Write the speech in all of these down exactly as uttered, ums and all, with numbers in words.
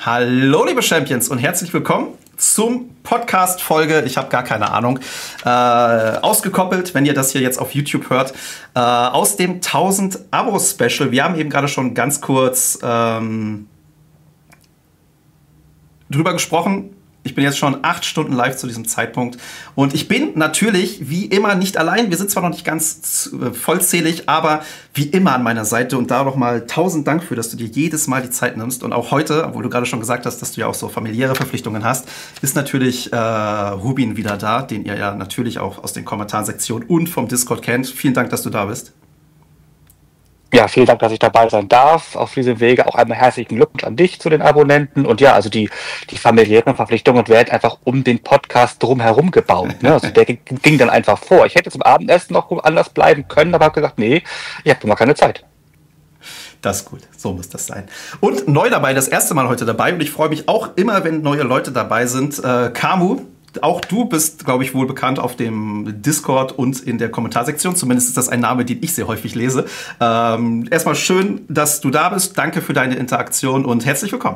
Hallo liebe Champions und herzlich willkommen zum Podcast-Folge, ich habe gar keine Ahnung, äh, ausgekoppelt, wenn ihr das hier jetzt auf YouTube hört, äh, aus dem tausend Abo-Special. Wir haben eben gerade schon ganz kurz ähm, drüber gesprochen. Ich bin jetzt schon acht Stunden live zu diesem Zeitpunkt und ich bin natürlich wie immer nicht allein. Wir sind zwar noch nicht ganz äh, vollzählig, aber wie immer an meiner Seite und da noch mal tausend Dank für, dass du dir jedes Mal die Zeit nimmst und auch heute, obwohl du gerade schon gesagt hast, dass du ja auch so familiäre Verpflichtungen hast, ist natürlich äh, Rubin wieder da, den ihr ja natürlich auch aus den Kommentarsektionen und vom Discord kennt. Vielen Dank, dass du da bist. Ja, vielen Dank, dass ich dabei sein darf. Auf diesem Wege auch einmal herzlichen Glückwunsch an dich zu den Abonnenten. Und ja, also die, die familiären Verpflichtungen werden einfach um den Podcast drumherum gebaut. Ne? Also der ging dann einfach vor. Ich hätte zum Abendessen noch anders bleiben können, aber habe gesagt, nee, ich habe immer keine Zeit. Das ist gut, so muss das sein. Und neu dabei, das erste Mal heute dabei. Und ich freue mich auch immer, wenn neue Leute dabei sind. Äh, Kamu. Auch du bist, glaube ich, wohl bekannt auf dem Discord und in der Kommentarsektion. Zumindest ist das ein Name, den ich sehr häufig lese. Ähm, erstmal schön, dass du da bist. Danke für deine Interaktion und herzlich willkommen.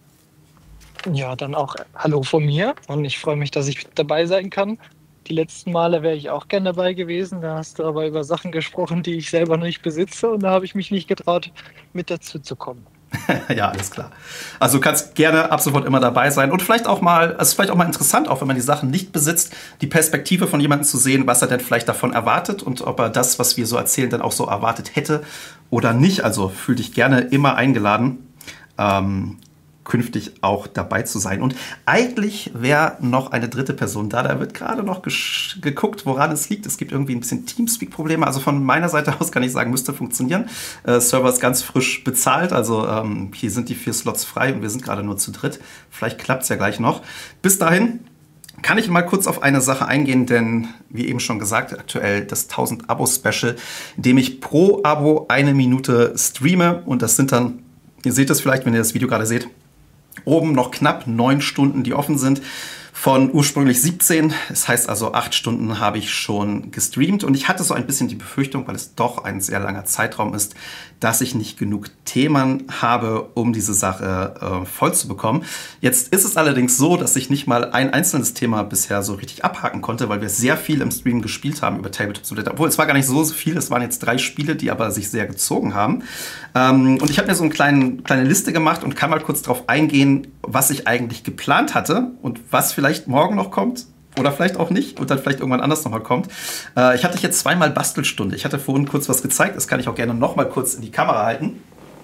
Ja, dann auch Hallo von mir. Und ich freue mich, dass ich dabei sein kann. Die letzten Male wäre ich auch gerne dabei gewesen. Da hast du aber über Sachen gesprochen, die ich selber noch nicht besitze. Und da habe ich mich nicht getraut, mit dazu zu kommen. Ja, alles klar. Also du kannst gerne ab sofort immer dabei sein und vielleicht auch mal, es ist vielleicht auch mal interessant, auch wenn man die Sachen nicht besitzt, die Perspektive von jemandem zu sehen, was er denn vielleicht davon erwartet und ob er das, was wir so erzählen, dann auch so erwartet hätte oder nicht. Also fühl dich gerne immer eingeladen, ähm, künftig auch dabei zu sein. Und eigentlich wäre noch eine dritte Person da. Da wird gerade noch gesch- geguckt, woran es liegt. Es gibt irgendwie ein bisschen Teamspeak-Probleme. Also von meiner Seite aus kann ich sagen, müsste funktionieren. Äh, Server ist ganz frisch bezahlt. Also ähm, hier sind die vier Slots frei und wir sind gerade nur zu dritt. Vielleicht klappt es ja gleich noch. Bis dahin kann ich mal kurz auf eine Sache eingehen, denn wie eben schon gesagt, aktuell das tausend Abo-Special, in dem ich pro Abo eine Minute streame. Und das sind dann, ihr seht es vielleicht, wenn ihr das Video gerade seht, oben noch knapp neun Stunden, die offen sind, von ursprünglich siebzehn. Das heißt also, acht Stunden habe ich schon gestreamt. Und ich hatte so ein bisschen die Befürchtung, weil es doch ein sehr langer Zeitraum ist, dass ich nicht genug Themen habe, um diese Sache äh, voll zu bekommen. Jetzt ist es allerdings so, dass ich nicht mal ein einzelnes Thema bisher so richtig abhaken konnte, weil wir sehr viel im Stream gespielt haben über Tabletop Simulator. Obwohl, es war gar nicht so viel, es waren jetzt drei Spiele, die aber sich sehr gezogen haben. Ähm, und ich habe mir so eine kleine, kleine Liste gemacht und kann mal kurz darauf eingehen, was ich eigentlich geplant hatte und was vielleicht morgen noch kommt. Oder vielleicht auch nicht und dann vielleicht irgendwann anders nochmal kommt. Äh, ich hatte jetzt zweimal Bastelstunde. Ich hatte vorhin kurz was gezeigt. Das kann ich auch gerne nochmal kurz in die Kamera halten.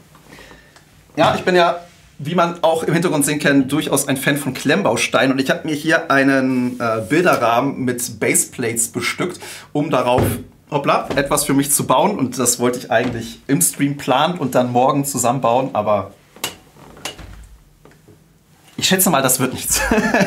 Ja, ich bin ja, wie man auch im Hintergrund sehen kann, durchaus ein Fan von Klemmbausteinen. Und ich habe mir hier einen äh, Bilderrahmen mit Baseplates bestückt, um darauf hoppla, etwas für mich zu bauen. Und das wollte ich eigentlich im Stream planen und dann morgen zusammenbauen. Aber ich schätze mal, das wird nichts.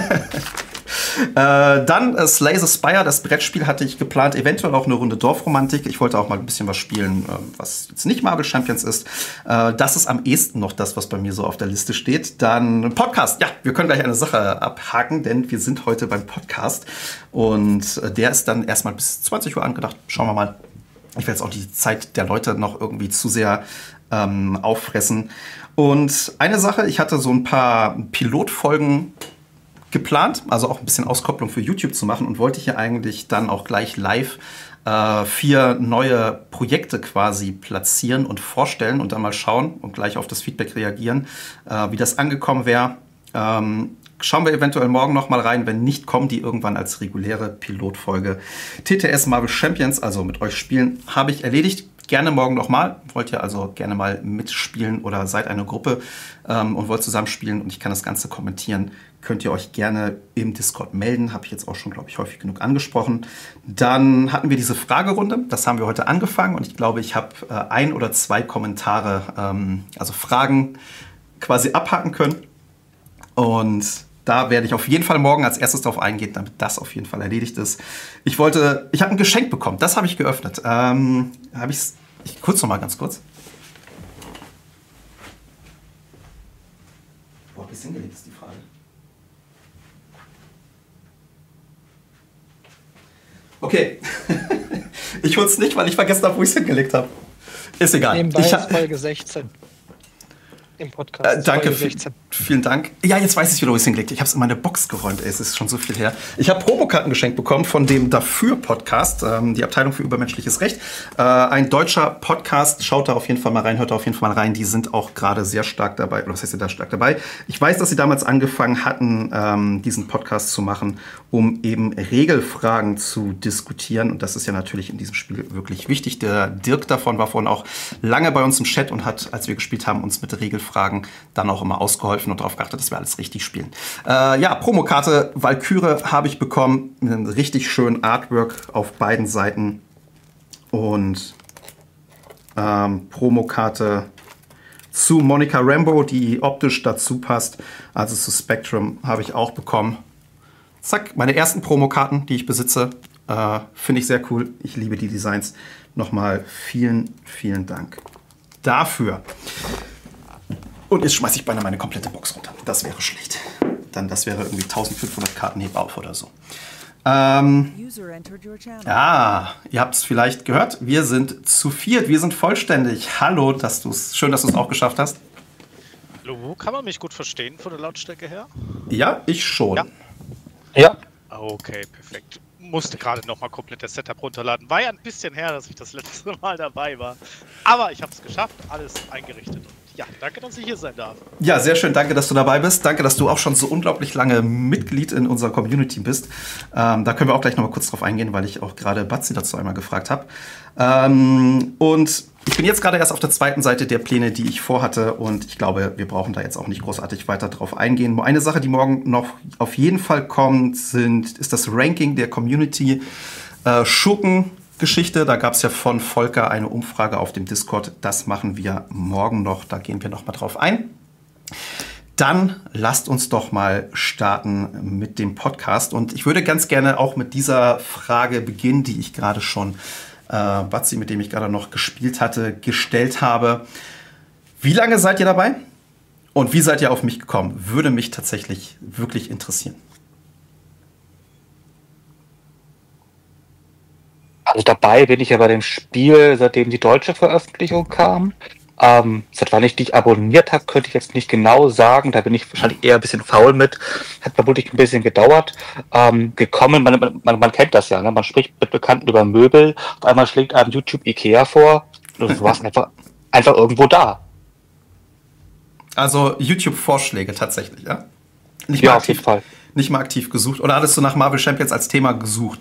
Äh, dann äh, Slay the Spire, das Brettspiel hatte ich geplant, eventuell auch eine Runde Dorfromantik. Ich wollte auch mal ein bisschen was spielen, äh, was jetzt nicht Marvel Champions ist. Äh, das ist am ehesten noch das, was bei mir so auf der Liste steht. Dann Podcast, ja, wir können gleich eine Sache abhaken, denn wir sind heute beim Podcast. Und äh, der ist dann erstmal bis zwanzig Uhr angedacht. Schauen wir mal. Ich will jetzt auch die Zeit der Leute noch irgendwie zu sehr ähm, auffressen. Und eine Sache, ich hatte so ein paar Pilotfolgen geplant, also auch ein bisschen Auskopplung für YouTube zu machen und wollte hier eigentlich dann auch gleich live äh, vier neue Projekte quasi platzieren und vorstellen und dann mal schauen und gleich auf das Feedback reagieren, äh, wie das angekommen wäre. Ähm, schauen wir eventuell morgen noch mal rein, wenn nicht, kommen die irgendwann als reguläre Pilotfolge. T T S Marvel Champions, also mit euch spielen, habe ich erledigt. Gerne morgen nochmal. Wollt ihr also gerne mal mitspielen oder seid eine Gruppe ähm, und wollt zusammenspielen und ich kann das Ganze kommentieren, könnt ihr euch gerne im Discord melden. Habe ich jetzt auch schon, glaube ich, häufig genug angesprochen. Dann hatten wir diese Fragerunde. Das haben wir heute angefangen und ich glaube, ich habe äh, ein oder zwei Kommentare, ähm, also Fragen quasi abhaken können. Und da werde ich auf jeden Fall morgen als erstes darauf eingehen, damit das auf jeden Fall erledigt ist. Ich wollte, ich habe ein Geschenk bekommen, das habe ich geöffnet. Ähm, habe ich's, ich kurz noch mal ganz kurz. Wo habe ich es hingelegt, ist die Frage. Okay, ich hol's nicht, weil ich vergessen habe, wo ich es hingelegt habe. Ist egal. Nebenbei ich ist Folge sechzehn. im Podcast. Äh, danke, Folge sechzehn. Vielen Dank. Ja, jetzt weiß ich wieder, wo ich es hingelegt habe. Ich habe es in meine Box geräumt, ey, es ist schon so viel her. Ich habe Promokarten geschenkt bekommen von dem Dafür-Podcast, ähm, die Abteilung für übermenschliches Recht. Äh, ein deutscher Podcast, schaut da auf jeden Fall mal rein, hört da auf jeden Fall mal rein. Die sind auch gerade sehr stark dabei, oder was heißt sie da stark dabei? Ich weiß, dass sie damals angefangen hatten, ähm, diesen Podcast zu machen, um eben Regelfragen zu diskutieren. Und das ist ja natürlich in diesem Spiel wirklich wichtig. Der Dirk davon war vorhin auch lange bei uns im Chat und hat, als wir gespielt haben, uns mit Regelfragen dann auch immer ausgeholfen und darauf geachtet, dass wir alles richtig spielen. Äh, ja, Promokarte Valkyrie habe ich bekommen. Mit einem richtig schönen Artwork auf beiden Seiten. Und ähm, Promokarte zu Monica Rambeau, die optisch dazu passt. Also zu Spectrum habe ich auch bekommen. Zack, meine ersten Promokarten, die ich besitze. Äh, Finde ich sehr cool. Ich liebe die Designs. Nochmal vielen, vielen Dank dafür. Und jetzt schmeiße ich beinahe meine komplette Box runter. Das wäre schlecht. Dann, das wäre irgendwie eintausendfünfhundert Karten heb auf oder so. Ähm, ja, ihr habt es vielleicht gehört. Wir sind zu viert. Wir sind vollständig. Hallo, dass du's, schön, dass du es auch geschafft hast. Hallo, kann man mich gut verstehen von der Lautstärke her? Ja, ich schon. Ja. Ja. Okay, perfekt. Musste gerade noch mal komplett das Setup runterladen. War ja ein bisschen her, dass ich das letzte Mal dabei war. Aber ich habe es geschafft, alles eingerichtet. Und ja, danke, dass ich hier sein darf. Ja, sehr schön. Danke, dass du dabei bist. Danke, dass du auch schon so unglaublich lange Mitglied in unserer Community bist. Ähm, da können wir auch gleich noch mal kurz drauf eingehen, weil ich auch gerade Batzi dazu einmal gefragt habe. Ähm, und ich bin jetzt gerade erst auf der zweiten Seite der Pläne, die ich vorhatte. Und ich glaube, wir brauchen da jetzt auch nicht großartig weiter drauf eingehen. Eine Sache, die morgen noch auf jeden Fall kommt, sind, ist das Ranking der Community äh, Schurken. Geschichte. Da gab es ja von Volker eine Umfrage auf dem Discord. Das machen wir morgen noch. Da gehen wir noch mal drauf ein. Dann lasst uns doch mal starten mit dem Podcast. Und ich würde ganz gerne auch mit dieser Frage beginnen, die ich gerade schon äh, Batzi, mit dem ich gerade noch gespielt hatte, gestellt habe. Wie lange seid ihr dabei? Und wie seid ihr auf mich gekommen? Würde mich tatsächlich wirklich interessieren. Also dabei bin ich ja bei dem Spiel, seitdem die deutsche Veröffentlichung kam. Ähm, seit wann ich dich abonniert habe, könnte ich jetzt nicht genau sagen. Da bin ich wahrscheinlich eher ein bisschen faul mit. Hat vermutlich ein bisschen gedauert. Ähm, gekommen, man, man, man kennt das ja, ne? Man spricht mit Bekannten über Möbel. Auf einmal schlägt einem YouTube Ikea vor. Und du warst einfach, einfach irgendwo da. Also YouTube-Vorschläge tatsächlich, ja? Nicht Ja, mal auf jeden aktiv, Fall. nicht mal aktiv gesucht. Oder hattest du nach Marvel Champions als Thema gesucht?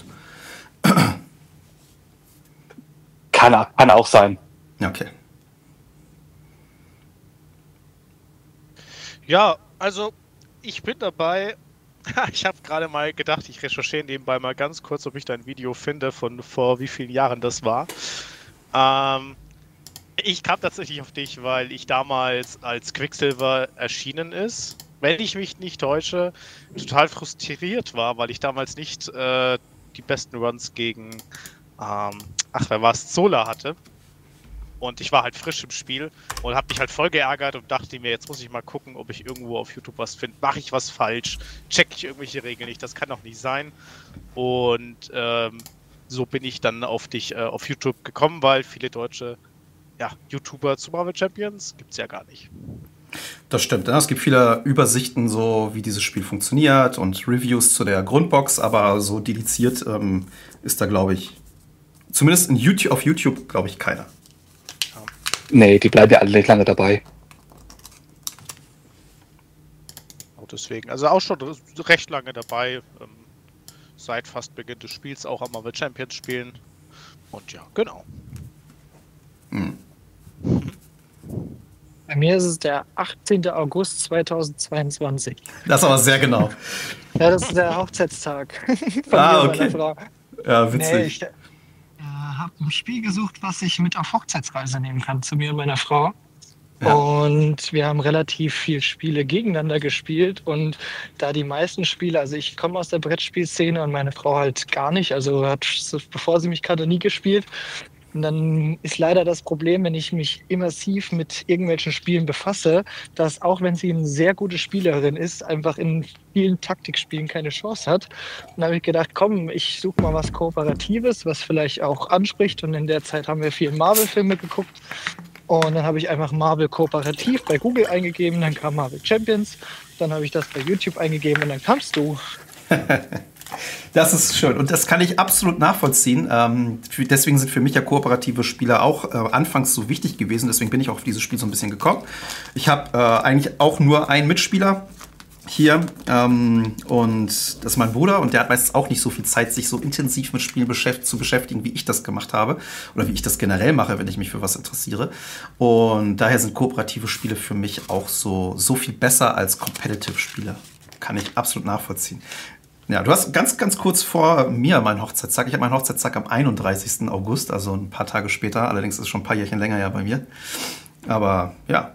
Kann, kann auch sein. Okay. Ja, also ich bin dabei. Ich habe gerade mal gedacht, ich recherchiere nebenbei mal ganz kurz, ob ich da ein Video finde, von vor wie vielen Jahren das war. Ähm, ich kam tatsächlich auf dich, weil ich damals als Quicksilver erschienen ist. Wenn ich mich nicht täusche, total frustriert war, weil ich damals nicht äh, die besten Runs gegen, ähm, ach, wer war es, Zola hatte. Und ich war halt frisch im Spiel und habe mich halt voll geärgert und dachte mir, jetzt muss ich mal gucken, ob ich irgendwo auf YouTube was finde. Mache ich was falsch? Check ich irgendwelche Regeln nicht? Das kann doch nicht sein. Und ähm, so bin ich dann auf dich äh, auf YouTube gekommen, weil viele deutsche ja, YouTuber zu Marvel Champions gibt es ja gar nicht. Das stimmt. Es gibt viele Übersichten, so wie dieses Spiel funktioniert und Reviews zu der Grundbox, aber so dediziert ähm, ist da, glaube ich, zumindest in YouTube, auf YouTube, glaube ich, keiner. Nee, die bleiben ja alle nicht lange dabei. Und deswegen, also auch schon recht lange dabei, ähm, seit fast Beginn des Spiels auch am Marvel Champions spielen. Und ja, genau. Hm. Bei mir ist es der achtzehnten August zweitausendzweiundzwanzig. Das ist aber sehr genau. Ja, das ist der Hochzeitstag von Ah, mir und okay. meiner Frau. Ja, witzig. Nee, ich äh, habe ein Spiel gesucht, was ich mit auf Hochzeitsreise nehmen kann, zu mir und meiner Frau. Ja. Und wir haben relativ viele Spiele gegeneinander gespielt und da die meisten Spiele, also ich komme aus der Brettspielszene und meine Frau halt gar nicht, also hat, bevor sie mich kannte, nie gespielt. Und dann ist leider das Problem, wenn ich mich immersiv mit irgendwelchen Spielen befasse, dass auch wenn sie eine sehr gute Spielerin ist, einfach in vielen Taktikspielen keine Chance hat. Und da habe ich gedacht, komm, ich suche mal was Kooperatives, was vielleicht auch anspricht. Und in der Zeit haben wir viel Marvel-Filme geguckt. Und dann habe ich einfach Marvel Kooperativ bei Google eingegeben, dann kam Marvel Champions, dann habe ich das bei YouTube eingegeben und dann kamst du. Das ist schön und das kann ich absolut nachvollziehen. Ähm, für, deswegen sind für mich ja kooperative Spiele auch äh, anfangs so wichtig gewesen. Deswegen bin ich auch auf dieses Spiel so ein bisschen gekommen. Ich habe äh, eigentlich auch nur einen Mitspieler hier ähm, und das ist mein Bruder und der hat meistens auch nicht so viel Zeit, sich so intensiv mit Spielen beschäft- zu beschäftigen, wie ich das gemacht habe oder wie ich das generell mache, wenn ich mich für was interessiere. Und daher sind kooperative Spiele für mich auch so, so viel besser als Competitive-Spiele. Kann ich absolut nachvollziehen. Ja, du hast ganz, ganz kurz vor mir meinen Hochzeitstag. Ich habe meinen Hochzeitstag am einunddreißigsten August, also ein paar Tage später. Allerdings ist es schon ein paar Jährchen länger ja bei mir. Aber ja.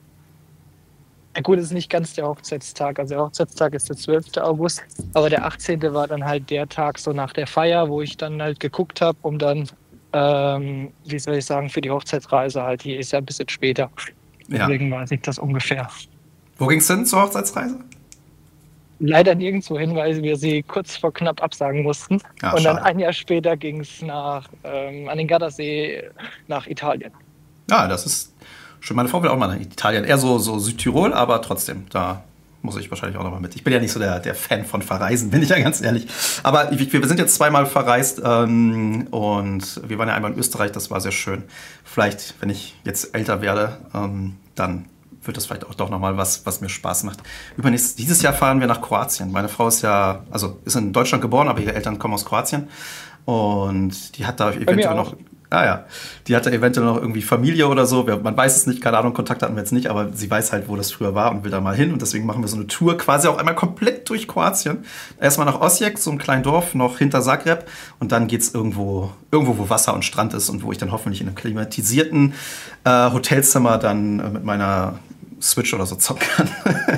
Ja gut, es ist nicht ganz der Hochzeitstag. Also der Hochzeitstag ist der zwölfte August, aber der achtzehnte war dann halt der Tag so nach der Feier, wo ich dann halt geguckt habe, um dann, ähm, wie soll ich sagen, für die Hochzeitsreise halt, die ist ja ein bisschen später. Ja. Deswegen weiß ich das ungefähr. Wo ging es hin zur Hochzeitsreise? Leider nirgendwo hin, weil wir sie kurz vor knapp absagen mussten. Ja, und dann schade. ein Jahr später ging es nach ähm, an den Gardasee nach Italien. Ja, das ist schön. Meine Frau will auch mal nach Italien. Eher so, so Südtirol, aber trotzdem, da muss ich wahrscheinlich auch noch mal mit. Ich bin ja nicht so der, der Fan von Verreisen, bin ich ja ganz ehrlich. Aber wir, wir sind jetzt zweimal verreist ähm, und wir waren ja einmal in Österreich, das war sehr schön. Vielleicht, wenn ich jetzt älter werde, ähm, dann wird das vielleicht auch doch nochmal was, was mir Spaß macht. Übernächstes, dieses Jahr fahren wir nach Kroatien. Meine Frau ist ja, also ist in Deutschland geboren, aber ihre Eltern kommen aus Kroatien. Und die hat da eventuell noch, ah ja, die hat da eventuell noch irgendwie Familie oder so. Man weiß es nicht, keine Ahnung, Kontakt hatten wir jetzt nicht, aber sie weiß halt, wo das früher war und will da mal hin. Und deswegen machen wir so eine Tour quasi auch einmal komplett durch Kroatien. Erstmal nach Osijek, so einem kleinen Dorf, noch hinter Zagreb. Und dann geht's irgendwo, irgendwo, wo Wasser und Strand ist und wo ich dann hoffentlich in einem klimatisierten äh, Hotelzimmer dann äh, mit meiner Switch oder so zocken kann.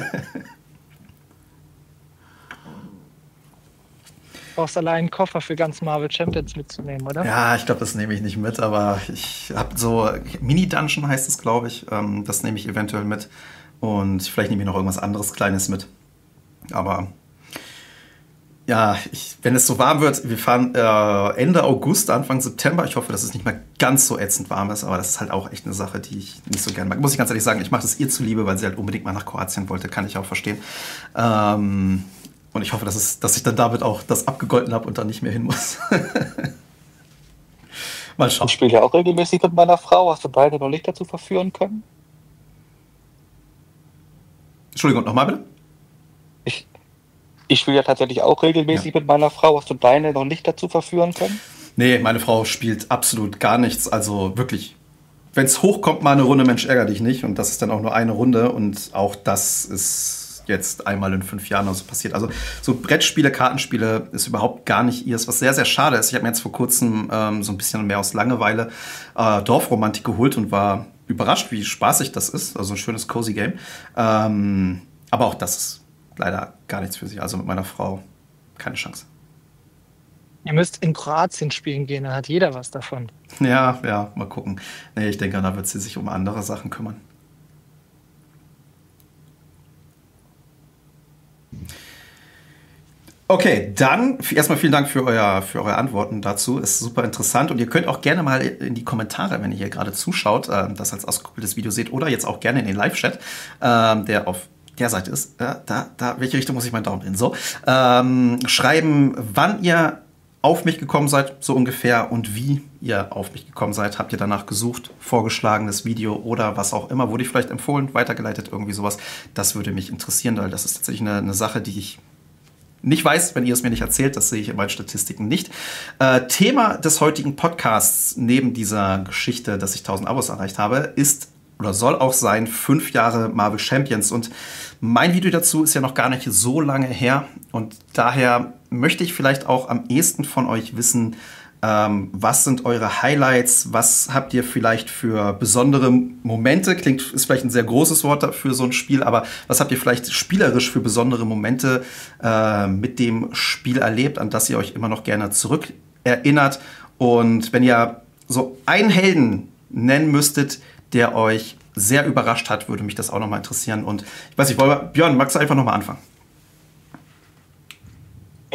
Du brauchst allein einen Koffer für ganz Marvel Champions mitzunehmen, oder? Ja, ich glaube, das nehme ich nicht mit, aber ich habe so Mini-Dungeon heißt es, glaube ich. Ähm, das nehme ich eventuell mit. Und vielleicht nehme ich noch irgendwas anderes Kleines mit. Aber ja, ich, wenn es so warm wird, wir fahren äh, Ende August, Anfang September. Ich hoffe, dass es nicht mehr ganz so ätzend warm ist, aber das ist halt auch echt eine Sache, die ich nicht so gerne mag. Muss ich ganz ehrlich sagen, ich mache das ihr zuliebe, weil sie halt unbedingt mal nach Kroatien wollte, kann ich auch verstehen. Ähm, und ich hoffe, dass, es, dass ich dann damit auch das abgegolten habe und dann nicht mehr hin muss. Mal schauen. Ich spiele ja auch regelmäßig mit meiner Frau. Hast du beide noch nicht dazu verführen können? Entschuldigung, nochmal bitte? Ich, ich spiele ja tatsächlich auch regelmäßig ja. mit meiner Frau. Hast du beide noch nicht dazu verführen können? Nee, meine Frau spielt absolut gar nichts. Also wirklich, wenn es hochkommt, mal eine Runde, Mensch, ärger dich nicht. Und das ist dann auch nur eine Runde. Und auch das ist jetzt einmal in fünf Jahren also passiert. Also so Brettspiele, Kartenspiele ist überhaupt gar nicht ihrs, was sehr, sehr schade ist. Ich habe mir jetzt vor kurzem ähm, so ein bisschen mehr aus Langeweile äh, Dorfromantik geholt und war überrascht, wie spaßig das ist. Also ein schönes Cozy Game. Ähm, aber auch das ist leider gar nichts für sie. Also mit meiner Frau keine Chance. Ihr müsst in Kroatien spielen gehen, dann hat jeder was davon. Ja, ja, mal gucken. Nee, ich denke, da wird sie sich um andere Sachen kümmern. Okay, dann erstmal vielen Dank für, euer, für eure Antworten dazu. Ist super interessant und ihr könnt auch gerne mal in die Kommentare, wenn ihr hier gerade zuschaut, äh, das als ausgekoppeltes Video seht oder jetzt auch gerne in den Live-Chat, äh, der auf der Seite ist. Äh, da, da, welche Richtung muss ich meinen Daumen hin? So, ähm, schreiben, wann ihr auf mich gekommen seid, so ungefähr, und wie ihr auf mich gekommen seid. Habt ihr danach gesucht, vorgeschlagenes Video oder was auch immer? Wurde ich vielleicht empfohlen, weitergeleitet, irgendwie sowas? Das würde mich interessieren, weil das ist tatsächlich eine, eine Sache, die ich nicht weiß, wenn ihr es mir nicht erzählt. Das sehe ich in meinen Statistiken nicht. Äh, Thema des heutigen Podcasts, neben dieser Geschichte, dass ich tausend Abos erreicht habe, ist oder soll auch sein, fünf Jahre Marvel Champions. Und mein Video dazu ist ja noch gar nicht so lange her. Und daher möchte ich vielleicht auch am ehesten von euch wissen, ähm, was sind eure Highlights? Was habt ihr vielleicht für besondere Momente? Klingt, ist vielleicht ein sehr großes Wort für so ein Spiel, aber was habt ihr vielleicht spielerisch für besondere Momente äh, mit dem Spiel erlebt, an das ihr euch immer noch gerne zurückerinnert? Und wenn ihr so einen Helden nennen müsstet, der euch sehr überrascht hat, würde mich das auch nochmal interessieren. Und ich weiß nicht, Björn, magst du einfach nochmal anfangen?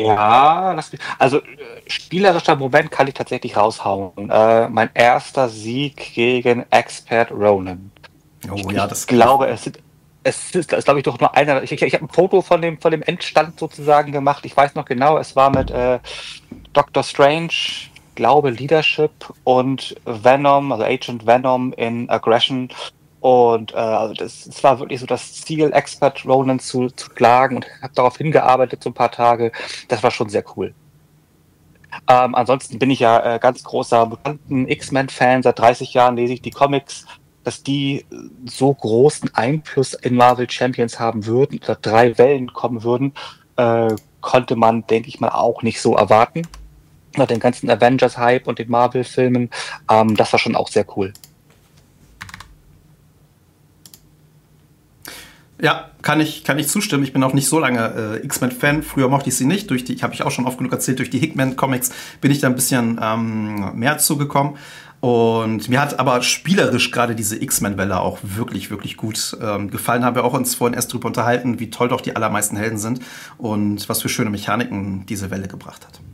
Ja, lass mich, also äh, spielerischer Moment kann ich tatsächlich raushauen. Äh, mein erster Sieg gegen Expert Ronan. Oh Ich, ja, ich das glaube, es sind, es ist, das glaube ich, doch nur einer. Ich, ich, ich habe ein Foto von dem, von dem Endstand sozusagen gemacht. Ich weiß noch genau, es war mit äh, Doctor Strange, glaube Leadership und Venom, also Agent Venom in Aggression. Und äh, also das, es war wirklich so das Ziel, Expert Ronan zu, zu schlagen, und habe darauf hingearbeitet so ein paar Tage. Das war schon sehr cool. Ähm, ansonsten bin ich ja äh, ganz großer Mutanten X-Men-Fan. Seit dreißig Jahren lese ich die Comics. Dass die äh, so großen Einfluss in Marvel Champions haben würden, oder drei Wellen kommen würden, äh, konnte man, denke ich mal, auch nicht so erwarten. Nach den ganzen Avengers-Hype und den Marvel-Filmen. Ähm, das war schon auch sehr cool. Ja, kann ich, kann ich zustimmen. Ich bin auch nicht so lange äh, X-Men-Fan. Früher mochte ich sie nicht. Durch die, habe ich auch schon oft genug erzählt, durch die Hickman-Comics bin ich da ein bisschen ähm, mehr zugekommen. Und mir hat aber spielerisch gerade diese X-Men-Welle auch wirklich, wirklich gut ähm, gefallen. Haben wir auch uns vorhin erst drüber unterhalten, wie toll doch die allermeisten Helden sind und was für schöne Mechaniken diese Welle gebracht hat.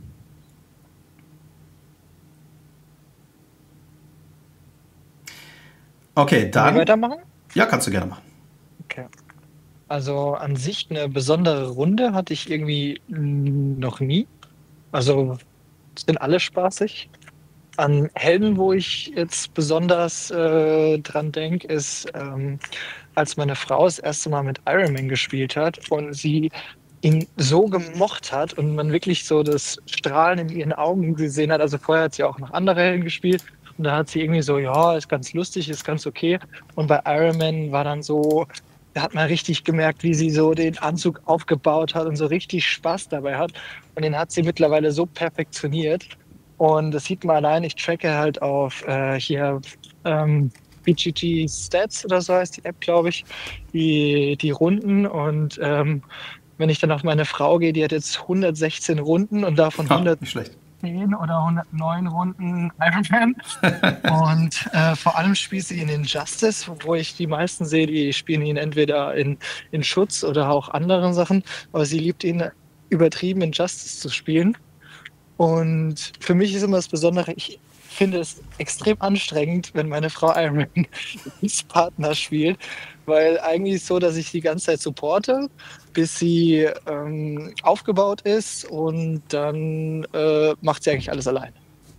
Okay, Können wir dann. weitermachen? Ja, kannst du gerne machen. Okay. Also an sich eine besondere Runde hatte ich irgendwie mm, noch nie. Also sind alle spaßig. An Helden, wo ich jetzt besonders äh, dran denke, ist, ähm, als meine Frau das erste Mal mit Iron Man gespielt hat und sie ihn so gemocht hat und man wirklich so das Strahlen in ihren Augen gesehen hat. Also vorher hat sie auch noch andere Helden gespielt und da hat sie irgendwie so, ja, ist ganz lustig, ist ganz okay. Und bei Iron Man war dann so, da hat man richtig gemerkt, wie sie so den Anzug aufgebaut hat und so richtig Spaß dabei hat. Und den hat sie mittlerweile so perfektioniert. Und das sieht man allein, ich tracke halt auf äh, hier ähm, B G G Stats oder so heißt die App, glaube ich, die, die Runden. Und ähm, wenn ich dann auf meine Frau gehe, die hat jetzt hundertsechzehn Runden und davon Ha, hundertzehn nicht schlecht. oder hundertneun Runden Iron Man. Und äh, vor allem spielt sie ihn in Justice, wo ich die meisten sehe, die spielen ihn entweder in, in Schutz oder auch anderen Sachen. Aber sie liebt ihn übertrieben in Justice zu spielen. Und für mich ist immer das Besondere, ich finde es extrem anstrengend, wenn meine Frau Iron Man als Partner spielt, weil eigentlich ist es so, dass ich die ganze Zeit supporte, bis sie ähm, aufgebaut ist und dann äh, macht sie eigentlich alles alleine.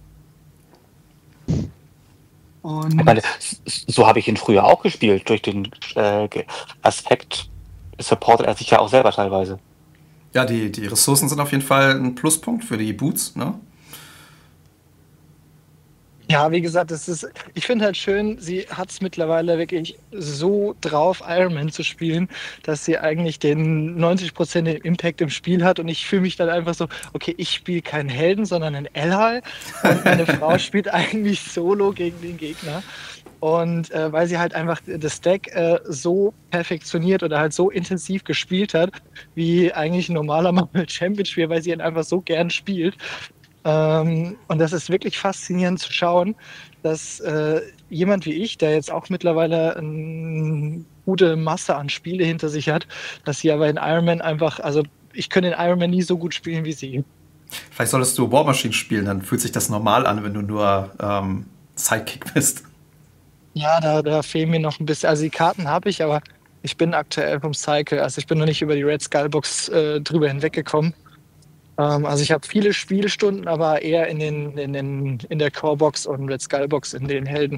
Und Ich meine, s- so habe ich ihn früher auch gespielt. Durch den äh, Ge- Aspekt supportet er sich ja auch selber teilweise. Ja, die, die Ressourcen sind auf jeden Fall ein Pluspunkt für die Boots, ne? ja, wie gesagt, es ist, ich finde halt schön, sie hat es mittlerweile wirklich so drauf, Iron Man zu spielen, dass sie eigentlich den neunzig Prozent Impact im Spiel hat und ich fühle mich dann einfach so, okay, ich spiele keinen Helden, sondern einen Ally und meine Frau spielt eigentlich solo gegen den Gegner. Und äh, weil sie halt einfach das Deck äh, so perfektioniert oder halt so intensiv gespielt hat, wie eigentlich ein normaler Marvel Champion Spiel, weil sie ihn einfach so gern spielt. Ähm, und das ist wirklich faszinierend zu schauen, dass äh, jemand wie ich, der jetzt auch mittlerweile eine gute Masse an Spiele hinter sich hat, dass sie aber in Iron Man einfach, also ich könnte in Iron Man nie so gut spielen wie sie. Vielleicht solltest du War Machine spielen, dann fühlt sich das normal an, wenn du nur ähm, Sidekick bist. Ja, da, da fehlen mir noch ein bisschen, also die Karten habe ich, aber ich bin aktuell vom Cycle, also ich bin noch nicht über die Red Skull Box äh, drüber hinweggekommen. Ähm, also ich habe viele Spielstunden, aber eher in, den, in, den, in der Core-Box und Red Skull-Box in den Helden.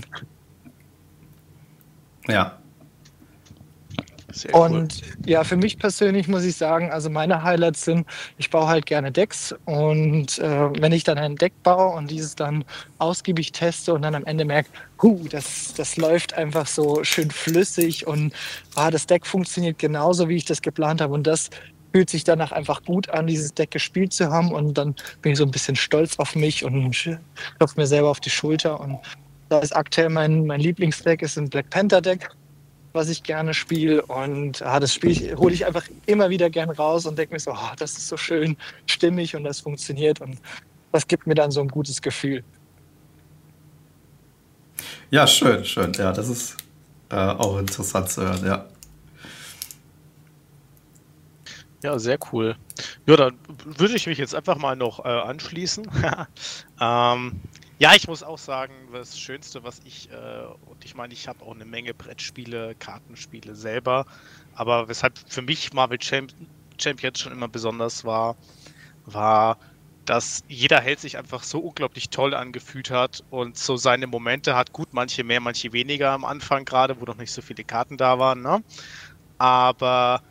Ja. Sehr cool. Und ja, für mich persönlich muss ich sagen, also meine Highlights sind, ich baue halt gerne Decks und äh, wenn ich dann ein Deck baue und dieses dann ausgiebig teste und dann am Ende merke, huh, das, das läuft einfach so schön flüssig und ah, das Deck funktioniert genauso, wie ich das geplant habe und das fühlt sich danach einfach gut an, dieses Deck gespielt zu haben und dann bin ich so ein bisschen stolz auf mich und klopfe mir selber auf die Schulter und da ist aktuell mein, mein Lieblingsdeck, ist ein Black Panther Deck, was ich gerne spiele und ah, das Spiel hole ich einfach immer wieder gern raus und denke mir so, oh, das ist so schön stimmig und das funktioniert und das gibt mir dann so ein gutes Gefühl. Ja, schön, schön. Ja, das ist äh, auch interessant zu hören, ja. Ja, sehr cool. Ja, dann würde ich mich jetzt einfach mal noch äh, anschließen. ähm, ja, ich muss auch sagen, das Schönste, was ich, äh, und ich meine, ich habe auch eine Menge Brettspiele, Kartenspiele selber, aber weshalb für mich Marvel Champ Champions schon immer besonders war, war, dass jeder Held sich einfach so unglaublich toll angefühlt hat und so seine Momente hat. Gut, manche mehr, manche weniger am Anfang gerade, wo noch nicht so viele Karten da waren, ne? Aber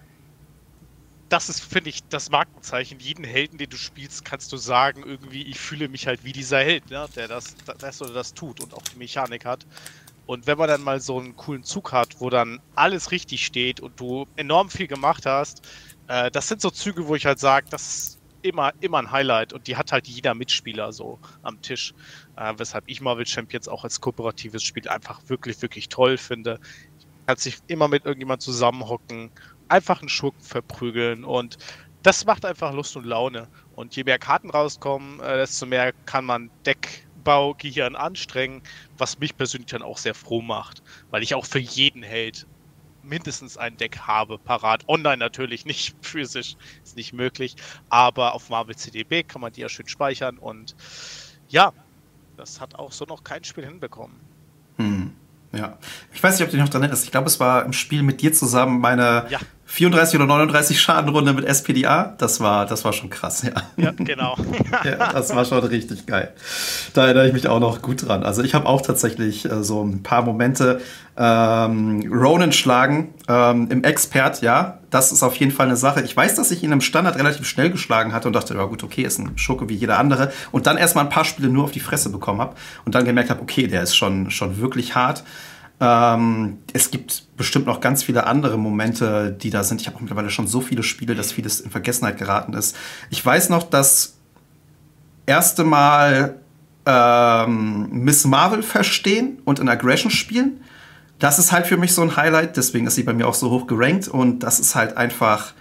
das ist, finde ich, das Markenzeichen. Jeden Helden, den du spielst, kannst du sagen, irgendwie, ich fühle mich halt wie dieser Held, ne? Der das, das oder das tut und auch die Mechanik hat. Und wenn man dann mal so einen coolen Zug hat, wo dann alles richtig steht und du enorm viel gemacht hast, äh, das sind so Züge, wo ich halt sage, das ist immer, immer ein Highlight und die hat halt jeder Mitspieler so am Tisch. Äh, weshalb ich Marvel Champions auch als kooperatives Spiel einfach wirklich, wirklich toll finde. Man kann sich immer mit irgendjemand zusammenhocken, einfach einen Schurken verprügeln und das macht einfach Lust und Laune. Und je mehr Karten rauskommen, äh, desto mehr kann man Deckbaugehirn anstrengen, was mich persönlich dann auch sehr froh macht, weil ich auch für jeden Held mindestens ein Deck habe, parat. Online natürlich nicht, physisch ist nicht möglich, aber auf Marvel C D B kann man die ja schön speichern und ja, das hat auch so noch kein Spiel hinbekommen. Hm. Ja, ich weiß nicht, ob du dich noch dran erinnerst. Ich glaube, es war im Spiel mit dir zusammen meine ja. vierunddreißig oder neununddreißig Schadenrunde mit S P D A. Das war, das war schon krass, ja. Ja, genau. Ja, das war schon richtig geil. Da erinnere ich mich auch noch gut dran. Also ich habe auch tatsächlich äh, so ein paar Momente. Ähm, Ronan schlagen ähm, im Expert, ja, das ist auf jeden Fall eine Sache. Ich weiß, dass ich ihn im Standard relativ schnell geschlagen hatte und dachte, ja gut, okay, ist ein Schurke wie jeder andere. Und dann erstmal ein paar Spiele nur auf die Fresse bekommen habe und dann gemerkt habe, okay, der ist schon, schon wirklich hart. Ähm, es gibt bestimmt noch ganz viele andere Momente, die da sind. Ich habe auch mittlerweile schon so viele Spiele, dass vieles in Vergessenheit geraten ist. Ich weiß noch, das erste Mal ähm, Miss Marvel verstehen und in Aggression spielen. Das ist halt für mich so ein Highlight, deswegen ist sie bei mir auch so hoch gerankt und das ist halt einfach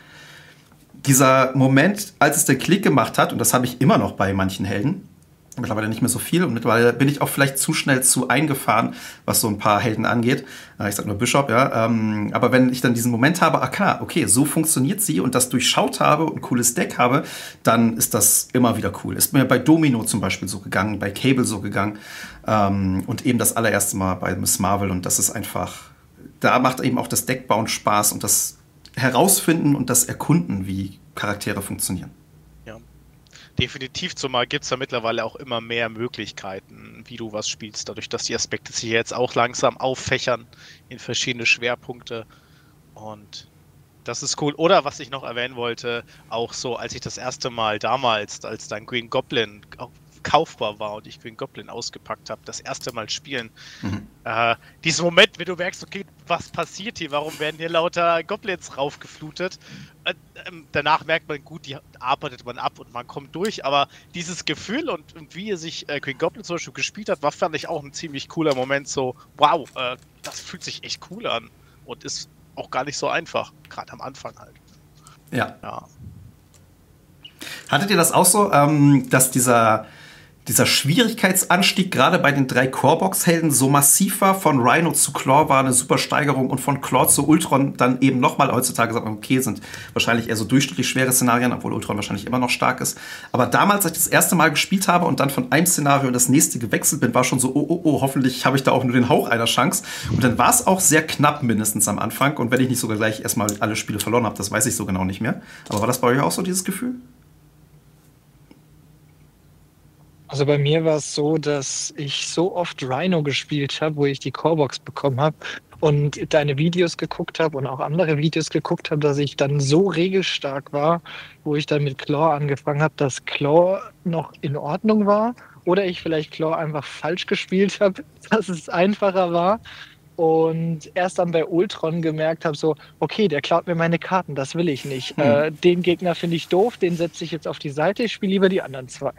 dieser Moment, als es den Klick gemacht hat, und das habe ich immer noch bei manchen Helden, mittlerweile nicht mehr so viel und mittlerweile bin ich auch vielleicht zu schnell zu eingefahren, was so ein paar Helden angeht. Ich sag nur Bishop, ja. Ähm, aber wenn ich dann diesen Moment habe, ah klar, okay, so funktioniert sie und das durchschaut habe und ein cooles Deck habe, dann ist das immer wieder cool. Ist mir bei Domino zum Beispiel so gegangen, bei Cable so gegangen ähm, und eben das allererste Mal bei Miss Marvel und das ist einfach, da macht eben auch das Deckbauen Spaß und das Herausfinden und das Erkunden, wie Charaktere funktionieren. Definitiv, zumal gibt es da mittlerweile auch immer mehr Möglichkeiten, wie du was spielst, dadurch, dass die Aspekte sich jetzt auch langsam auffächern in verschiedene Schwerpunkte und das ist cool. Oder was ich noch erwähnen wollte, auch so, als ich das erste Mal damals, als dann Green Goblin kaufbar war und ich Green Goblin ausgepackt habe, das erste Mal spielen. Mhm. Äh, diesen Moment, wenn du merkst, okay, was passiert hier? Warum werden hier lauter Goblins raufgeflutet? Äh, äh, danach merkt man, gut, die arbeitet man ab und man kommt durch, aber dieses Gefühl und, und wie er sich äh, Green Goblin zum Beispiel gespielt hat, war, fand ich auch ein ziemlich cooler Moment, so, wow, äh, das fühlt sich echt cool an und ist auch gar nicht so einfach, gerade am Anfang halt. Ja. ja. Hattet ihr das auch so, ähm, dass dieser dieser Schwierigkeitsanstieg gerade bei den drei Corebox-Helden so massiv war, von Rhino zu Claw war eine super Steigerung und von Claw zu Ultron dann eben nochmal, heutzutage sagt man, okay, sind wahrscheinlich eher so durchschnittlich schwere Szenarien, obwohl Ultron wahrscheinlich immer noch stark ist. Aber damals, als ich das erste Mal gespielt habe und dann von einem Szenario in das nächste gewechselt bin, war schon so, oh, oh, oh, hoffentlich habe ich da auch nur den Hauch einer Chance. Und dann war es auch sehr knapp mindestens am Anfang. Und wenn ich nicht sogar gleich erstmal alle Spiele verloren habe, das weiß ich so genau nicht mehr. Aber war das bei euch auch so, dieses Gefühl? Also bei mir war es so, dass ich so oft Rhino gespielt habe, wo ich die Corebox bekommen habe und deine Videos geguckt habe und auch andere Videos geguckt habe, dass ich dann so regelstark war, wo ich dann mit Claw angefangen habe, dass Claw noch in Ordnung war oder ich vielleicht Claw einfach falsch gespielt habe, dass es einfacher war. Und erst dann bei Ultron gemerkt habe, so, okay, der klaut mir meine Karten, das will ich nicht. Hm. Äh, den Gegner finde ich doof, den setze ich jetzt auf die Seite, ich spiele lieber die anderen zwei.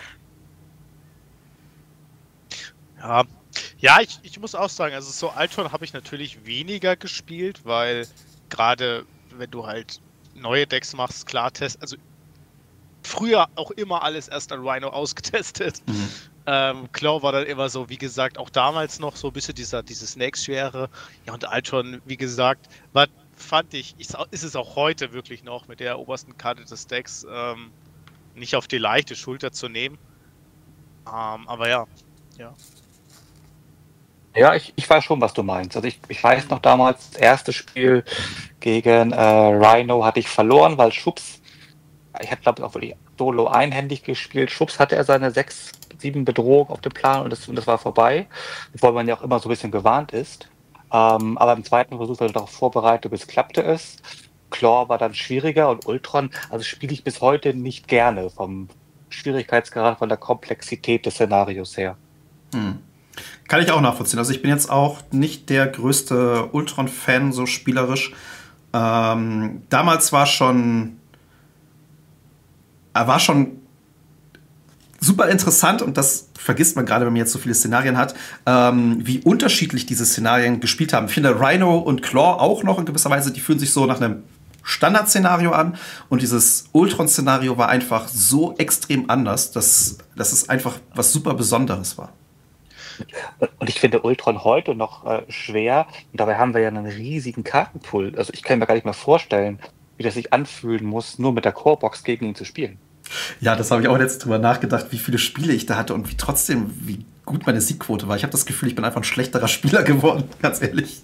Ja, ja ich, ich muss auch sagen, also so Ultron habe ich natürlich weniger gespielt, weil gerade wenn du halt neue Decks machst, klar test, also früher auch immer alles erst an Rhino ausgetestet. Mhm. Ähm, Claw war dann immer so, wie gesagt, auch damals noch so ein bisschen dieser, dieses Snake-Schwere. Ja, und Ultron, wie gesagt, war fand ich, ist, ist es auch heute wirklich noch mit der obersten Karte des Decks ähm, nicht auf die leichte Schulter zu nehmen. Ähm, aber ja, ja. Ja, ich, ich weiß schon, was du meinst. Also ich, ich weiß noch damals, das erste Spiel gegen äh, Rhino hatte ich verloren, weil Schubs, ich hatte glaube ich auch wirklich Solo einhändig gespielt. Schubs hatte er seine sechs, sieben Bedrohungen auf dem Plan und das, und das war vorbei, wobei man ja auch immer so ein bisschen gewarnt ist. Ähm, aber im zweiten Versuch war ich darauf vorbereitet, bis klappte es. Claw war dann schwieriger und Ultron, also spiele ich bis heute nicht gerne vom Schwierigkeitsgrad, von der Komplexität des Szenarios her. Hm. Kann ich auch nachvollziehen. Also ich bin jetzt auch nicht der größte Ultron-Fan, so spielerisch. Ähm, damals war schon, er war schon super interessant und das vergisst man gerade, wenn man jetzt so viele Szenarien hat, ähm, wie unterschiedlich diese Szenarien gespielt haben. Ich finde Rhino und Claw auch noch in gewisser Weise, die fühlen sich so nach einem Standardszenario an und dieses Ultron-Szenario war einfach so extrem anders, dass, dass es einfach was super Besonderes war. Und ich finde Ultron heute noch äh, schwer. Und dabei haben wir ja einen riesigen Kartenpool. Also ich kann mir gar nicht mehr vorstellen, wie das sich anfühlen muss, nur mit der Core-Box gegen ihn zu spielen. Ja, das habe ich auch jetzt drüber nachgedacht, wie viele Spiele ich da hatte und wie trotzdem, wie gut meine Siegquote war. Ich habe das Gefühl, ich bin einfach ein schlechterer Spieler geworden, ganz ehrlich.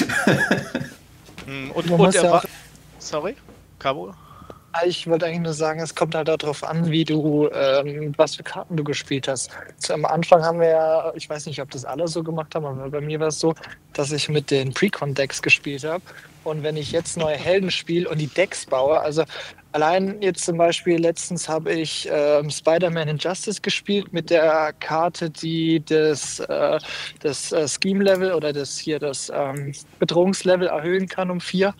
und und er war... Sorry, Cabo? Ich wollte eigentlich nur sagen, es kommt halt darauf an, wie du, ähm, was für Karten du gespielt hast. So, am Anfang haben wir ja, ich weiß nicht, ob das alle so gemacht haben, aber bei mir war es so, dass ich mit den Precon-Decks gespielt habe. Und wenn ich jetzt neue Helden spiele und die Decks baue, also allein jetzt zum Beispiel letztens habe ich ähm, Spider-Man Injustice gespielt mit der Karte, die das, äh, das äh, Scheme-Level oder das hier das ähm, Bedrohungslevel erhöhen kann um vier.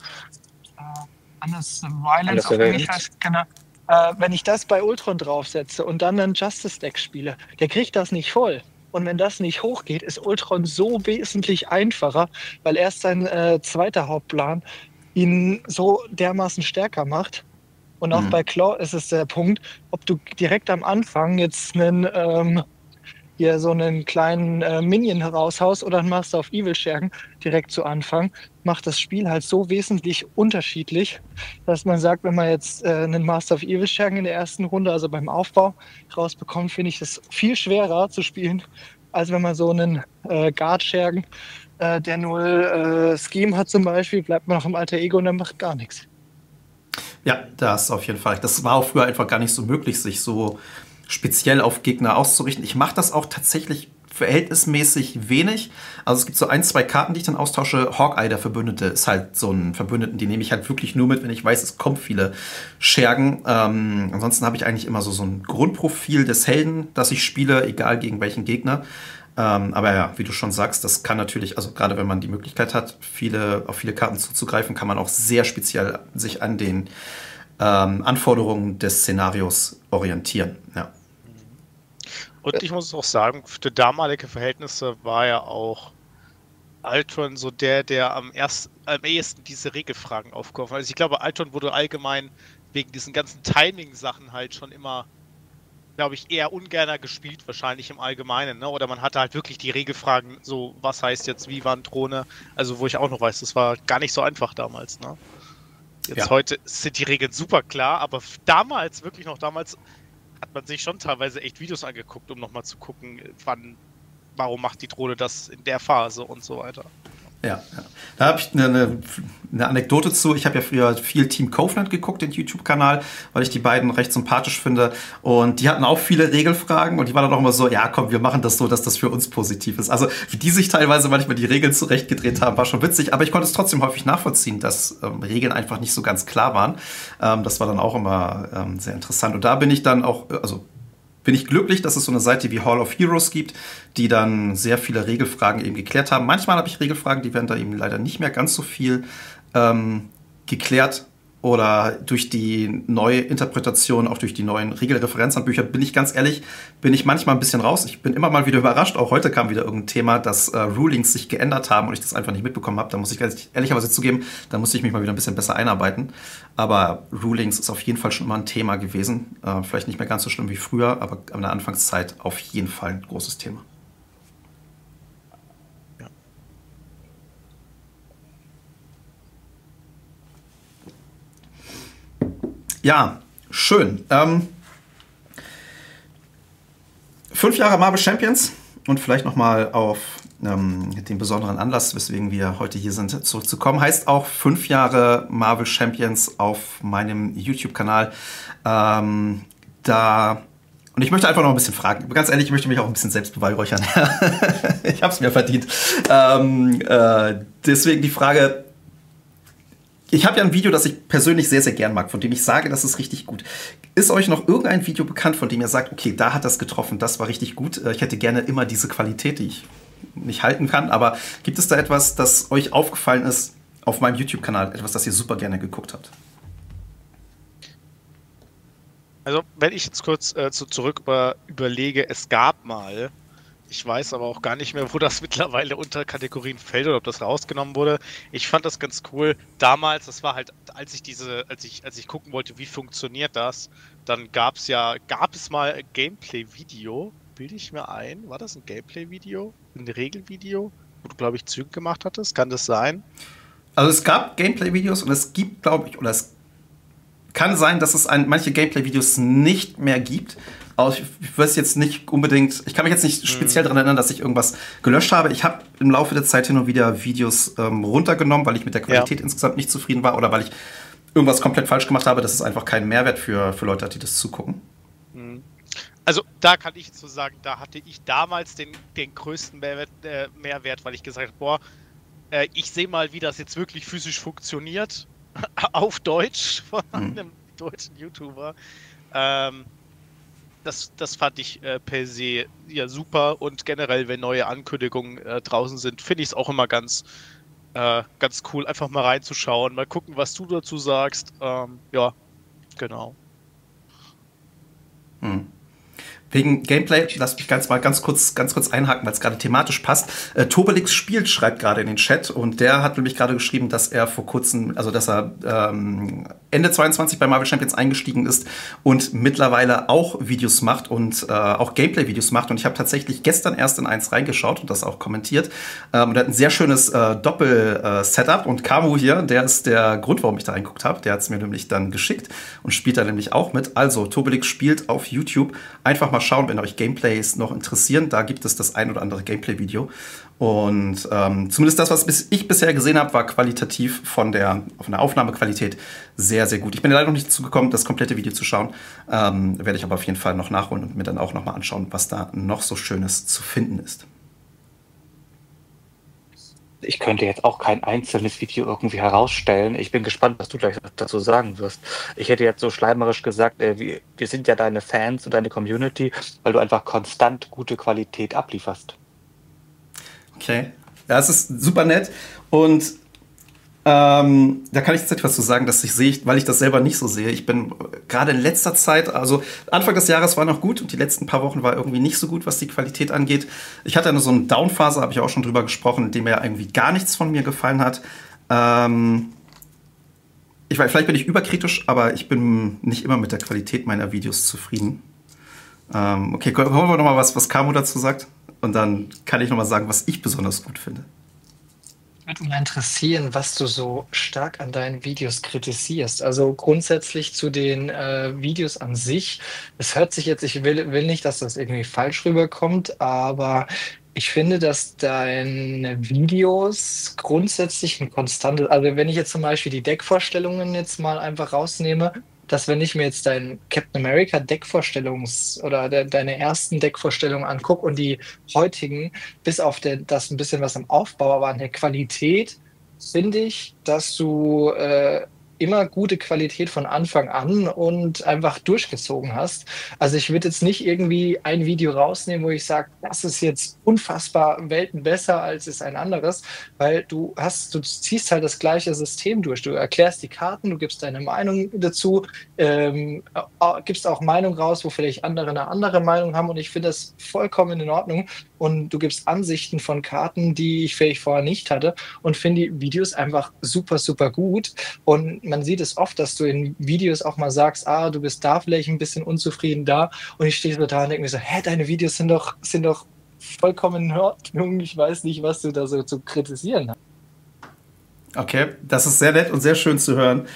Anders Violence, auf Englisch heißt, genau. Äh, wenn ich das bei Ultron draufsetze und dann einen Justice-Deck spiele, der kriegt das nicht voll. Und wenn das nicht hochgeht, ist Ultron so wesentlich einfacher, weil erst sein äh, zweiter Hauptplan ihn so dermaßen stärker macht. Und auch mhm. bei Claw ist es der Punkt, ob du direkt am Anfang jetzt einen ähm, hier so einen kleinen äh, Minion heraushaust oder einen Master of Evil Schergen direkt zu Anfang, macht das Spiel halt so wesentlich unterschiedlich, dass man sagt, wenn man jetzt äh, einen Master of Evil Schergen in der ersten Runde, also beim Aufbau, rausbekommt, finde ich das viel schwerer zu spielen, als wenn man so einen äh, Guard Schergen, äh, der null äh, Scheme hat zum Beispiel, bleibt man noch im Alter Ego und dann macht gar nichts. Ja, das auf jeden Fall. Das war auch früher einfach gar nicht so möglich, sich so speziell auf Gegner auszurichten. Ich mache das auch tatsächlich verhältnismäßig wenig. Also es gibt so ein, zwei Karten, die ich dann austausche. Hawkeye, der Verbündete, ist halt so ein Verbündeten, die nehme ich halt wirklich nur mit, wenn ich weiß, es kommen viele Schergen. Ähm, ansonsten habe ich eigentlich immer so, so ein Grundprofil des Helden, das ich spiele, egal gegen welchen Gegner. Ähm, aber ja, wie du schon sagst, das kann natürlich, also gerade wenn man die Möglichkeit hat, viele, auf viele Karten zuzugreifen, kann man auch sehr speziell sich an den ähm, Anforderungen des Szenarios orientieren. Ja. Und ich muss auch sagen, für damalige Verhältnisse war ja auch Ultron so der, der am, erst, am ehesten diese Regelfragen aufgeworfen hat. Also ich glaube, Ultron wurde allgemein wegen diesen ganzen Timing-Sachen halt schon immer, glaube ich, eher ungerner gespielt, wahrscheinlich im Allgemeinen. Ne? Oder man hatte halt wirklich die Regelfragen, so was heißt jetzt, wie waren Throne? Also wo ich auch noch weiß, das war gar nicht so einfach damals. Ne? Jetzt ja. Heute sind die Regeln super klar, aber damals, wirklich noch damals, hat man sich schon teilweise echt Videos angeguckt, um nochmal zu gucken, wann, warum macht die Drohne das in der Phase und so weiter. Ja, ja. Da habe ich eine, eine, eine Anekdote zu. Ich habe ja früher viel Team Covenant geguckt, den YouTube-Kanal, weil ich die beiden recht sympathisch finde. Und die hatten auch viele Regelfragen und die waren dann auch immer so, ja komm, wir machen das so, dass das für uns positiv ist. Also wie die sich teilweise manchmal die Regeln zurechtgedreht haben, war schon witzig. Aber ich konnte es trotzdem häufig nachvollziehen, dass ähm, Regeln einfach nicht so ganz klar waren. Ähm, das war dann auch immer ähm, sehr interessant. Und da bin ich dann auch, also bin ich glücklich, dass es so eine Seite wie Hall of Heroes gibt, die dann sehr viele Regelfragen eben geklärt haben. Manchmal habe ich Regelfragen, die werden da eben leider nicht mehr ganz so viel ähm, geklärt. Oder durch die neue Interpretation, auch durch die neuen Regelreferenzhandbücher, bin ich ganz ehrlich, bin ich manchmal ein bisschen raus. Ich bin immer mal wieder überrascht. Auch heute kam wieder irgendein Thema, dass äh, Rulings sich geändert haben und ich das einfach nicht mitbekommen habe. Da muss ich ehrlich, ehrlicherweise zugeben, da muss ich mich mal wieder ein bisschen besser einarbeiten. Aber Rulings ist auf jeden Fall schon immer ein Thema gewesen. Äh, vielleicht nicht mehr ganz so schlimm wie früher, aber in der Anfangszeit auf jeden Fall ein großes Thema. Ja, schön. Ähm, fünf Jahre Marvel Champions und vielleicht nochmal auf ähm, den besonderen Anlass, weswegen wir heute hier sind, zurückzukommen. Heißt auch fünf Jahre Marvel Champions auf meinem YouTube-Kanal. Ähm, da Und ich möchte einfach noch ein bisschen fragen. Ganz ehrlich, ich möchte mich auch ein bisschen selbst beweihräuchern. Ich habe es mir verdient. Ähm, äh, deswegen die Frage, ich habe ja ein Video, das ich persönlich sehr, sehr gern mag, von dem ich sage, das ist richtig gut. Ist euch noch irgendein Video bekannt, von dem ihr sagt, okay, da hat das getroffen, das war richtig gut. Ich hätte gerne immer diese Qualität, die ich nicht halten kann. Aber gibt es da etwas, das euch aufgefallen ist auf meinem YouTube-Kanal? Etwas, das ihr super gerne geguckt habt? Also, wenn ich jetzt kurz äh, zu, zurück über, überlege, es gab mal, ich weiß aber auch gar nicht mehr, wo das mittlerweile unter Kategorien fällt oder ob das rausgenommen wurde. Ich fand das ganz cool. Damals, das war halt, als ich diese, als ich, als ich gucken wollte, wie funktioniert das, dann gab es ja, gab es mal ein Gameplay-Video, bilde ich mir ein, war das ein Gameplay-Video? Ein Regelvideo, wo du, glaube ich, Züge gemacht hattest? Kann das sein? Also es gab Gameplay-Videos und es gibt, glaube ich, oder es kann sein, dass es ein, manche Gameplay-Videos nicht mehr gibt. Aber ich, ich weiß jetzt nicht unbedingt, ich kann mich jetzt nicht speziell daran erinnern, dass ich irgendwas gelöscht habe. Ich habe im Laufe der Zeit hin und wieder Videos ähm, runtergenommen, weil ich mit der Qualität ja. insgesamt nicht zufrieden war oder weil ich irgendwas komplett falsch gemacht habe. Das ist einfach kein Mehrwert für, für Leute, die das zugucken. Also da kann ich so sagen, da hatte ich damals den, den größten Mehrwert, äh, Mehrwert, weil ich gesagt habe, boah, äh, ich sehe mal, wie das jetzt wirklich physisch funktioniert. Auf Deutsch von einem mhm. deutschen YouTuber. Ähm, das, das fand ich äh, per se ja super und generell, wenn neue Ankündigungen äh, draußen sind, finde ich es auch immer ganz, äh, ganz cool, einfach mal reinzuschauen, mal gucken, was du dazu sagst. Ähm, ja, genau. Mhm. Wegen Gameplay, lass mich ganz mal ganz kurz, ganz kurz einhaken, weil es gerade thematisch passt. Äh, Tobelix spielt, schreibt gerade in den Chat und der hat nämlich gerade geschrieben, dass er vor kurzem, also dass er ähm, Ende zweiundzwanzig bei Marvel Champions eingestiegen ist und mittlerweile auch Videos macht und äh, auch Gameplay-Videos macht. Und ich habe tatsächlich gestern erst in eins reingeschaut und das auch kommentiert. Ähm, und er hat ein sehr schönes äh, Doppel-Setup. Äh, und Kamu hier, der ist der Grund, warum ich da reingeguckt habe. Der hat es mir nämlich dann geschickt und spielt da nämlich auch mit. Also, Tobelix spielt auf YouTube. Einfach mal schauen, wenn euch Gameplays noch interessieren. Da gibt es das ein oder andere Gameplay-Video. Und ähm, zumindest das, was bis ich bisher gesehen habe, war qualitativ von der, von der Aufnahmequalität sehr, sehr gut. Ich bin leider noch nicht dazu gekommen, das komplette Video zu schauen. Ähm, werde ich aber auf jeden Fall noch nachholen und mir dann auch noch mal anschauen, was da noch so Schönes zu finden ist. Ich könnte jetzt auch kein einzelnes Video irgendwie herausstellen. Ich bin gespannt, was du gleich dazu sagen wirst. Ich hätte jetzt so schleimerisch gesagt, äh, wir, wir sind ja deine Fans und deine Community, weil du einfach konstant gute Qualität ablieferst. Okay, das ist super nett und ähm, da kann ich jetzt etwas zu sagen, dass ich sehe, weil ich das selber nicht so sehe. Ich bin gerade in letzter Zeit, also Anfang des Jahres war noch gut und die letzten paar Wochen war irgendwie nicht so gut, was die Qualität angeht. Ich hatte eine so eine Down-Phase, habe ich auch schon drüber gesprochen, in dem mir irgendwie gar nichts von mir gefallen hat. Ähm, ich weiß, vielleicht bin ich überkritisch, aber ich bin nicht immer mit der Qualität meiner Videos zufrieden. Ähm, okay, hören wir noch mal was, was Kamu dazu sagt und dann kann ich noch mal sagen, was ich besonders gut finde. Mich würde mal interessieren, was du so stark an deinen Videos kritisierst. Also grundsätzlich zu den äh, Videos an sich. Es hört sich jetzt, ich will, will nicht, dass das irgendwie falsch rüberkommt, aber ich finde, dass deine Videos grundsätzlich ein konstantes, also wenn ich jetzt zum Beispiel die Deckvorstellungen jetzt mal einfach rausnehme, dass wenn ich mir jetzt dein Captain America Deckvorstellungs- oder de, deine ersten Deckvorstellungen angucke und die heutigen, bis auf den, das ein bisschen was am Aufbau, aber an der Qualität, finde ich, dass du äh, immer gute Qualität von Anfang an und einfach durchgezogen hast. Also ich würde jetzt nicht irgendwie ein Video rausnehmen, wo ich sage, das ist jetzt unfassbar Welten besser als ist ein anderes, weil du hast, du ziehst halt das gleiche System durch. Du erklärst die Karten, du gibst deine Meinung dazu, ähm, gibst auch Meinung raus, wo vielleicht andere eine andere Meinung haben und ich finde das vollkommen in Ordnung und du gibst Ansichten von Karten, die ich vielleicht vorher nicht hatte und finde die Videos einfach super, super gut und man sieht es oft, dass du in Videos auch mal sagst, ah, du bist da vielleicht ein bisschen unzufrieden da und ich stehe so da und denke mir so, hä, deine Videos sind doch, sind doch vollkommen in Ordnung, ich weiß nicht, was du da so zu kritisieren hast. Okay, das ist sehr nett und sehr schön zu hören.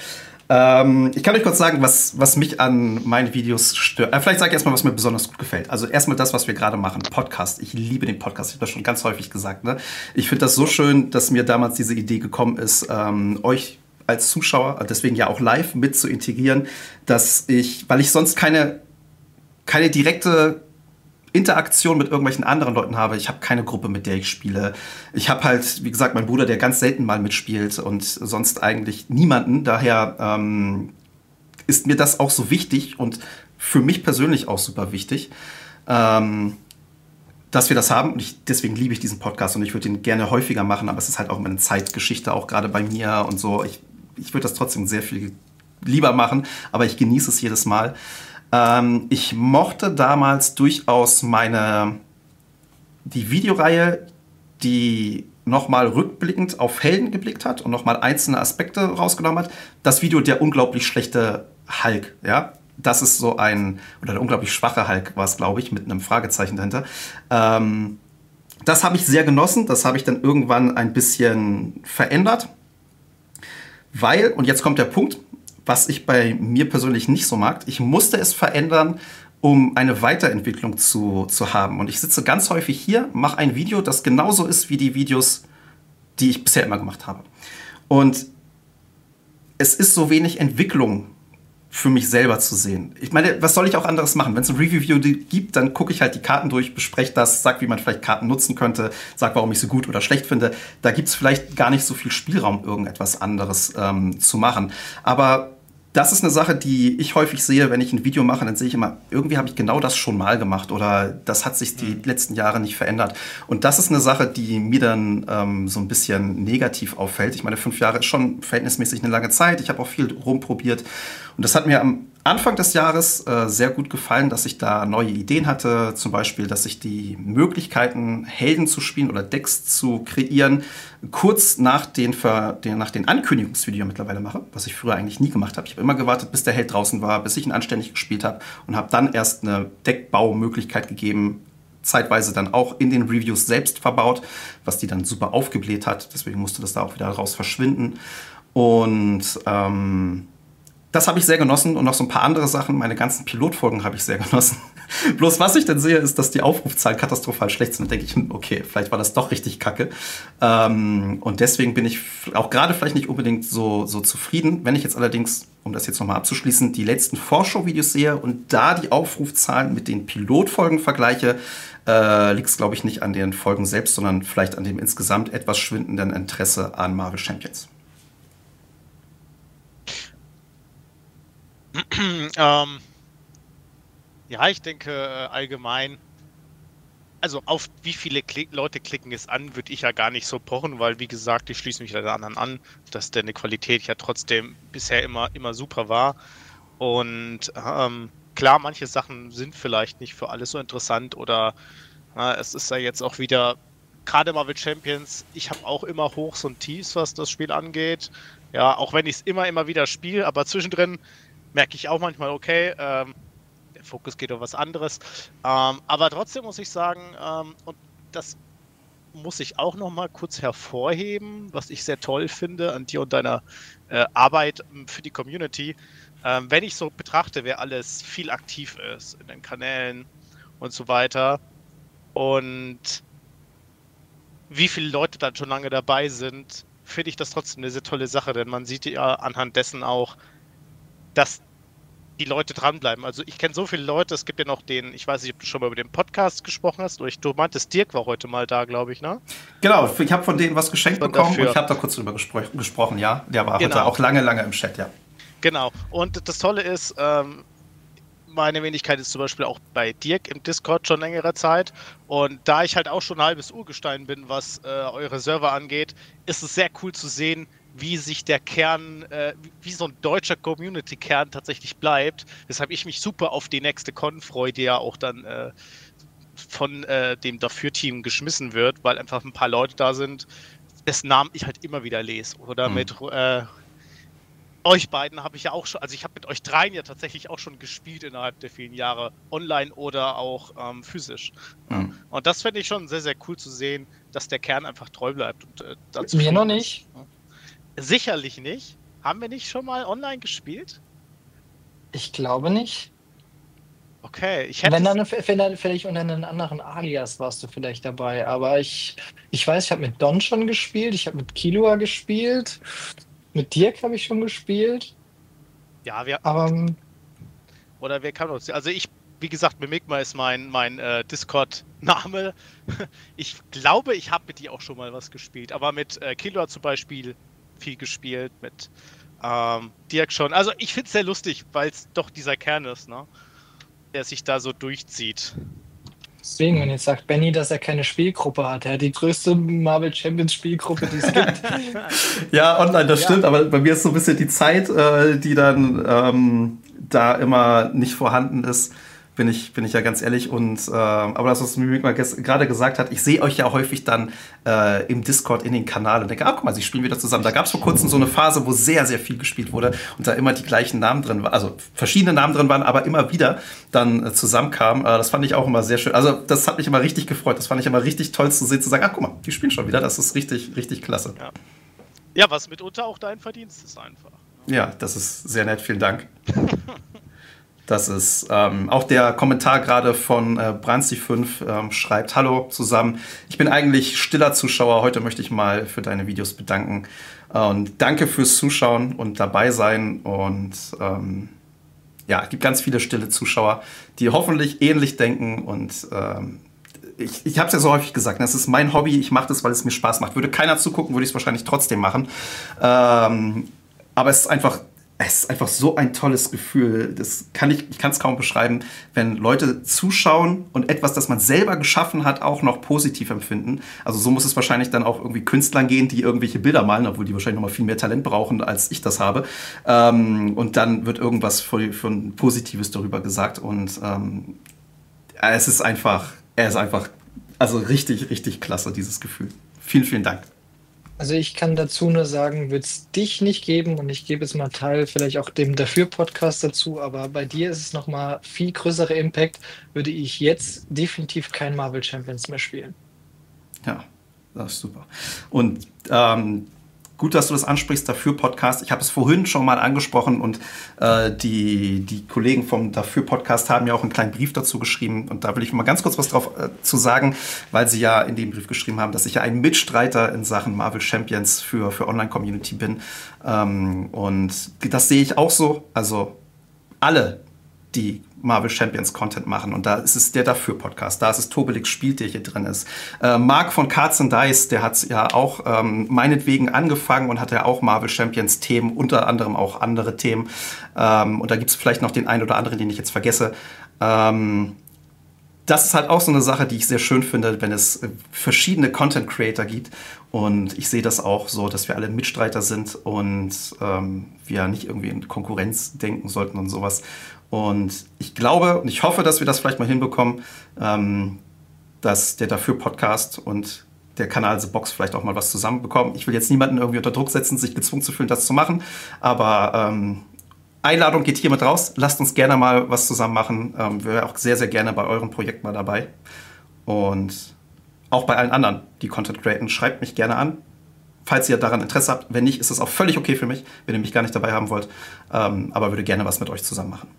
Ähm, ich kann euch kurz sagen, was, was mich an meinen Videos stört. Äh, vielleicht sage ich erstmal, was mir besonders gut gefällt. Also erstmal das, was wir gerade machen, Podcast. Ich liebe den Podcast, ich habe das schon ganz häufig gesagt. Ne? Ich finde das so schön, dass mir damals diese Idee gekommen ist, ähm, euch als Zuschauer, deswegen ja auch live mit zu integrieren, dass ich, weil ich sonst keine, keine direkte Interaktion mit irgendwelchen anderen Leuten habe. Ich habe keine Gruppe, mit der ich spiele. Ich habe halt, wie gesagt, meinen Bruder, der ganz selten mal mitspielt und sonst eigentlich niemanden. Daher ähm, ist mir das auch so wichtig und für mich persönlich auch super wichtig, ähm, dass wir das haben. Und ich, deswegen liebe ich diesen Podcast und ich würde ihn gerne häufiger machen, aber es ist halt auch immer eine Zeitgeschichte, auch gerade bei mir und so. Ich, ich würde das trotzdem sehr viel lieber machen, aber ich genieße es jedes Mal. Ähm, ich mochte damals durchaus meine, die Videoreihe, die nochmal rückblickend auf Helden geblickt hat und nochmal einzelne Aspekte rausgenommen hat. Das Video Der unglaublich schlechte Hulk, ja. Das ist so ein, oder der unglaublich schwache Hulk war es, glaube ich, mit einem Fragezeichen dahinter. Ähm, das habe ich sehr genossen. Das habe ich dann irgendwann ein bisschen verändert. Weil, und jetzt kommt der Punkt, was ich bei mir persönlich nicht so mag, ich musste es verändern, um eine Weiterentwicklung zu, zu haben. Und ich sitze ganz häufig hier, mache ein Video, das genauso ist wie die Videos, die ich bisher immer gemacht habe. Und es ist so wenig Entwicklung für mich selber zu sehen. Ich meine, was soll ich auch anderes machen? Wenn es ein Review gibt, dann gucke ich halt die Karten durch, bespreche das, sag, wie man vielleicht Karten nutzen könnte, sag, warum ich sie gut oder schlecht finde. Da gibt es vielleicht gar nicht so viel Spielraum, irgendetwas anderes ähm, zu machen. Aber das ist eine Sache, die ich häufig sehe, wenn ich ein Video mache, dann sehe ich immer, irgendwie habe ich genau das schon mal gemacht oder das hat sich die letzten Jahre nicht verändert. Und das ist eine Sache, die mir dann ähm, so ein bisschen negativ auffällt. Ich meine, fünf Jahre ist schon verhältnismäßig eine lange Zeit. Ich habe auch viel rumprobiert. Und das hat mir am Anfang des Jahres äh, sehr gut gefallen, dass ich da neue Ideen hatte. Zum Beispiel, dass ich die Möglichkeiten, Helden zu spielen oder Decks zu kreieren, kurz nach den, Ver den, nach den Ankündigungsvideos mittlerweile mache, was ich früher eigentlich nie gemacht habe. Ich habe immer gewartet, bis der Held draußen war, bis ich ihn anständig gespielt habe und habe dann erst eine Deckbaumöglichkeit gegeben, zeitweise dann auch in den Reviews selbst verbaut, was die dann super aufgebläht hat. Deswegen musste das da auch wieder raus verschwinden. Und ähm, das habe ich sehr genossen und noch so ein paar andere Sachen. Meine ganzen Pilotfolgen habe ich sehr genossen. Bloß was ich dann sehe, ist, dass die Aufrufzahlen katastrophal schlecht sind. Dann denke ich, okay, vielleicht war das doch richtig kacke. Ähm, und deswegen bin ich auch gerade vielleicht nicht unbedingt so, so zufrieden. Wenn ich jetzt allerdings, um das jetzt nochmal abzuschließen, die letzten Vorschau-Videos sehe und da die Aufrufzahlen mit den Pilotfolgen vergleiche, äh, liegt es, glaube ich, nicht an den Folgen selbst, sondern vielleicht an dem insgesamt etwas schwindenden Interesse an Marvel Champions. ähm, ja, ich denke äh, allgemein, also auf wie viele Klick Leute klicken es an, würde ich ja gar nicht so pochen, weil wie gesagt, ich schließe mich der anderen an, dass deine Qualität ja trotzdem bisher immer, immer super war. Und ähm, klar, manche Sachen sind vielleicht nicht für alle so interessant oder äh, es ist ja jetzt auch wieder, gerade Marvel Champions, ich habe auch immer Hochs und Tiefs, was das Spiel angeht. Ja, auch wenn ich es immer, immer wieder spiele, aber zwischendrin merke ich auch manchmal, okay, ähm, der Fokus geht auf was anderes. Ähm, aber trotzdem muss ich sagen, ähm, und das muss ich auch noch mal kurz hervorheben, was ich sehr toll finde an dir und deiner äh, Arbeit für die Community. Ähm, wenn ich so betrachte, wer alles viel aktiv ist in den Kanälen und so weiter und wie viele Leute dann schon lange dabei sind, finde ich das trotzdem eine sehr tolle Sache, denn man sieht ja anhand dessen auch, dass die Leute dranbleiben. Also ich kenne so viele Leute, es gibt ja noch den, ich weiß nicht, ob du schon mal über den Podcast gesprochen hast, oder ich, du meintest, Dirk war heute mal da, glaube ich, ne? Genau, ich habe von denen was geschenkt Und bekommen dafür. und ich habe da kurz drüber gespro gesprochen, ja. Der war Genau. heute auch lange, lange im Chat, ja. Genau, und das Tolle ist, ähm, meine Wenigkeit ist zum Beispiel auch bei Dirk im Discord schon längere Zeit und da ich halt auch schon ein halbes Urgestein bin, was äh, eure Server angeht, ist es sehr cool zu sehen, wie sich der Kern, äh, wie so ein deutscher Community-Kern tatsächlich bleibt, weshalb ich mich super auf die nächste Con freue, die ja auch dann äh, von äh, dem Dafür-Team geschmissen wird, weil einfach ein paar Leute da sind, dessen Namen ich halt immer wieder lese. Oder mhm. mit äh, euch beiden habe ich ja auch schon, also ich habe mit euch dreien ja tatsächlich auch schon gespielt innerhalb der vielen Jahre, online oder auch ähm, physisch. Mhm. Und das finde ich schon sehr, sehr cool zu sehen, dass der Kern einfach treu bleibt. Und, äh, dazu mir noch nicht. Sicherlich nicht. Haben wir nicht schon mal online gespielt? Ich glaube nicht. Okay, ich hätte... Wenn dann, wenn dann vielleicht unter einem anderen Alias warst du vielleicht dabei. Aber ich, ich weiß, ich habe mit Don schon gespielt, ich habe mit Killua gespielt, mit Dirk habe ich schon gespielt. Ja, wir... Aber Oder wer kann uns... Also ich, wie gesagt, Mimikma ist mein, mein äh, Discord-Name. Ich glaube, ich habe mit dir auch schon mal was gespielt. Aber mit äh, Killua zum Beispiel viel gespielt, mit ähm, Dirk schon. Also ich finde es sehr lustig, weil es doch dieser Kern ist, ne? Der sich da so durchzieht. deswegen, wenn jetzt sagt Benny, dass er keine Spielgruppe hat, er hat die größte Marvel Champions Spielgruppe, die es gibt. Ja, online, das Ja. stimmt, aber bei mir ist so ein bisschen die Zeit, äh, die dann ähm, da immer nicht vorhanden ist, bin ich, bin ich ja ganz ehrlich. Und ähm, aber das, was Mimik mal ges- gerade gesagt hat, ich sehe euch ja häufig dann äh, im Discord in den Kanal und denke, ah, guck mal, sie spielen wieder zusammen. Da gab es vor kurzem so eine Phase, wo sehr, sehr viel gespielt wurde und da immer die gleichen Namen drin waren, also verschiedene Namen drin waren, aber immer wieder dann äh, zusammenkamen. Äh, das fand ich auch immer sehr schön. Also das hat mich immer richtig gefreut. Das fand ich immer richtig toll zu sehen, zu sagen, ach, guck mal, die spielen schon wieder. Das ist richtig, richtig klasse. Ja. Ja, was mitunter auch dein Verdienst ist einfach. Ja, das ist sehr nett, vielen Dank. Das ist ähm, auch der Kommentar gerade von äh, Branzi fünf ähm, schreibt, hallo zusammen, ich bin eigentlich stiller Zuschauer, heute möchte ich mal für deine Videos bedanken äh, und danke fürs Zuschauen und dabei sein und ähm, ja, es gibt ganz viele stille Zuschauer, die hoffentlich ähnlich denken und ähm, ich, ich habe es ja so häufig gesagt, das ist mein Hobby, ich mache das, weil es mir Spaß macht. Würde keiner zugucken, würde ich es wahrscheinlich trotzdem machen. Ähm, aber es ist einfach, es ist einfach so ein tolles Gefühl. Das kann ich, ich kann es kaum beschreiben, wenn Leute zuschauen und etwas, das man selber geschaffen hat, auch noch positiv empfinden. Also so muss es wahrscheinlich dann auch irgendwie Künstlern gehen, die irgendwelche Bilder malen, obwohl die wahrscheinlich noch mal viel mehr Talent brauchen, als ich das habe. Ähm, und dann wird irgendwas von, von Positives darüber gesagt. Und ähm, es ist einfach, er ist einfach, also richtig, richtig klasse, dieses Gefühl. Vielen, vielen Dank. Also ich kann dazu nur sagen, wird es dich nicht geben und ich gebe jetzt mal Teil vielleicht auch dem Dafür-Podcast dazu, aber bei dir ist es nochmal viel größerer Impact, würde ich jetzt definitiv kein Marvel Champions mehr spielen. Ja, das ist super. Und ähm, gut, dass du das ansprichst, Dafür-Podcast. Ich habe es vorhin schon mal angesprochen und äh, die, die Kollegen vom Dafür-Podcast haben ja auch einen kleinen Brief dazu geschrieben. Und da will ich mal ganz kurz was drauf äh, zu sagen, weil sie ja in dem Brief geschrieben haben, dass ich ja ein Mitstreiter in Sachen Marvel Champions für, für Online-Community bin. Ähm, und das sehe ich auch so. Also alle, die Marvel Champions Content machen. Und da ist es der Dafür-Podcast. Da ist es Tobelix spielt, der hier drin ist. Äh, Marc von Cards and Dice, der hat ja auch ähm, meinetwegen angefangen und hat ja auch Marvel Champions Themen, unter anderem auch andere Themen. Ähm, und da gibt es vielleicht noch den einen oder anderen, den ich jetzt vergesse. Ähm, das ist halt auch so eine Sache, die ich sehr schön finde, wenn es verschiedene Content Creator gibt. Und ich sehe das auch so, dass wir alle Mitstreiter sind und ähm, wir nicht irgendwie in Konkurrenz denken sollten und sowas. Und ich glaube und ich hoffe, dass wir das vielleicht mal hinbekommen, ähm, dass der Dafür-Podcast und der Kanal The Box vielleicht auch mal was zusammenbekommen. Ich will jetzt niemanden irgendwie unter Druck setzen, sich gezwungen zu fühlen, das zu machen. Aber ähm, Einladung geht hiermit raus. Lasst uns gerne mal was zusammen machen. Ähm, wir wären auch sehr, sehr gerne bei eurem Projekt mal dabei. Und auch bei allen anderen, die Content createn, schreibt mich gerne an. Falls ihr daran Interesse habt. Wenn nicht, ist es auch völlig okay für mich, wenn ihr mich gar nicht dabei haben wollt. Ähm, aber würde gerne was mit euch zusammen machen.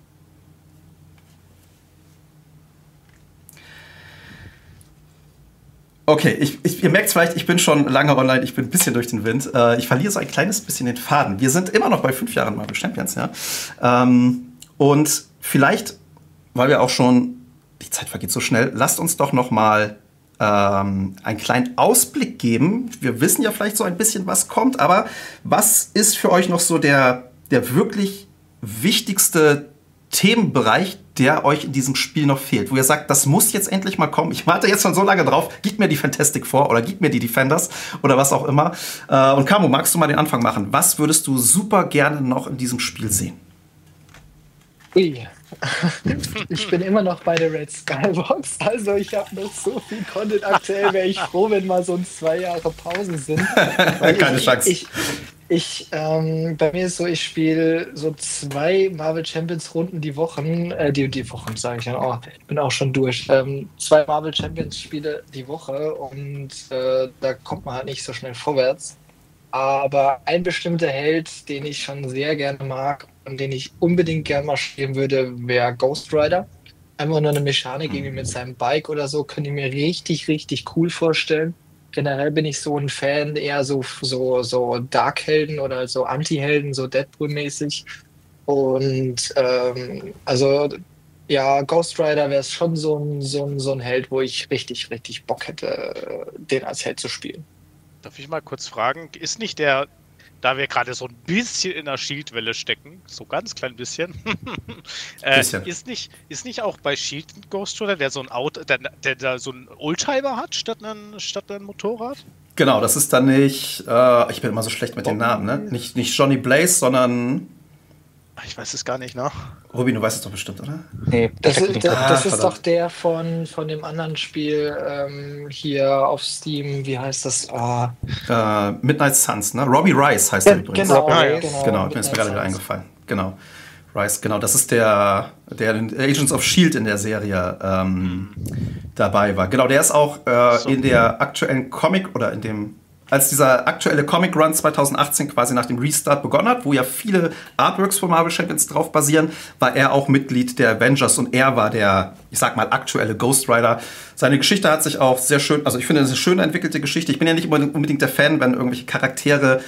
Okay, ich, ich, ihr merkt vielleicht, ich bin schon lange online, ich bin ein bisschen durch den Wind. Äh, ich verliere so ein kleines bisschen den Faden. Wir sind immer noch bei fünf Jahren Marvel Champions, ja. Ähm, und vielleicht, weil wir auch schon, die Zeit vergeht so schnell, lasst uns doch noch mal ähm, einen kleinen Ausblick geben. Wir wissen ja vielleicht so ein bisschen, was kommt, aber was ist für euch noch so der, der wirklich wichtigste Themenbereich, der euch in diesem Spiel noch fehlt, wo ihr sagt, das muss jetzt endlich mal kommen. Ich warte jetzt schon so lange drauf. Gib mir die Fantastic Four oder gib mir die Defenders oder was auch immer. Äh, und Camo, magst du mal den Anfang machen? Was würdest du super gerne noch in diesem Spiel sehen? Ui. Ich bin immer noch bei der Red Skybox, also ich habe noch so viel Content aktuell, wäre ich froh, wenn mal so ein zwei Jahre Pause sind. Keine ich, Chance. Ich, ich, ähm, bei mir ist so, ich spiele so zwei Marvel Champions Runden die Wochen, äh, die, die Wochen sage ich ja, oh, ich bin auch schon durch, ähm, zwei Marvel Champions Spiele die Woche und äh, da kommt man halt nicht so schnell vorwärts. Aber ein bestimmter Held, den ich schon sehr gerne mag und den ich unbedingt gerne mal spielen würde, wäre Ghost Rider. Einfach nur eine Mechanik, irgendwie mit seinem Bike oder so, könnte ich mir richtig, richtig cool vorstellen. Generell bin ich so ein Fan, eher so, so, so Dark-Helden oder so Anti-Helden, so Deadpool-mäßig. Und ähm, also ja, Ghost Rider wäre schon so ein, so ein, so ein Held, wo ich richtig, richtig Bock hätte, äh, den als Held zu spielen. Darf ich mal kurz fragen, ist nicht der, da wir gerade so ein bisschen in der Shield-Welle stecken, so ganz klein bisschen, äh, Bisschen. ist nicht, ist nicht auch bei Shield ein Ghost Rider, der so ein Auto, der, der da so ein Oldtimer hat, statt ein, statt ein Motorrad? Genau, das ist dann nicht, äh, ich bin immer so schlecht mit den Namen, ne? Nicht, nicht Johnny Blaze, sondern Ich weiß es gar nicht, ne? Robin, du weißt es doch bestimmt, oder? Nee, Das, das ist, nicht. das, Ah, das ist verdammt. doch der von, von dem anderen Spiel ähm, hier auf Steam. Wie heißt das? Ah, Äh, Midnight Suns, ne? Robbie Rice heißt er Gen- übrigens. genau, Ah, ja. genau, Genau, mir ist mir gerade wieder eingefallen. Genau. Rice, genau, das ist der, der in Agents of Shield in der Serie ähm, dabei war. Genau, der ist auch äh, So. in der aktuellen Comic oder in dem, als dieser aktuelle Comic Run zwanzig achtzehn quasi nach dem Restart begonnen hat, wo ja viele Artworks von Marvel Champions drauf basieren, war er auch Mitglied der Avengers und er war der, ich sag mal, aktuelle Ghost Rider. Seine Geschichte hat sich auch sehr schön, also ich finde, das ist eine schön entwickelte Geschichte. Ich bin ja nicht unbedingt der Fan, wenn irgendwelche Charaktere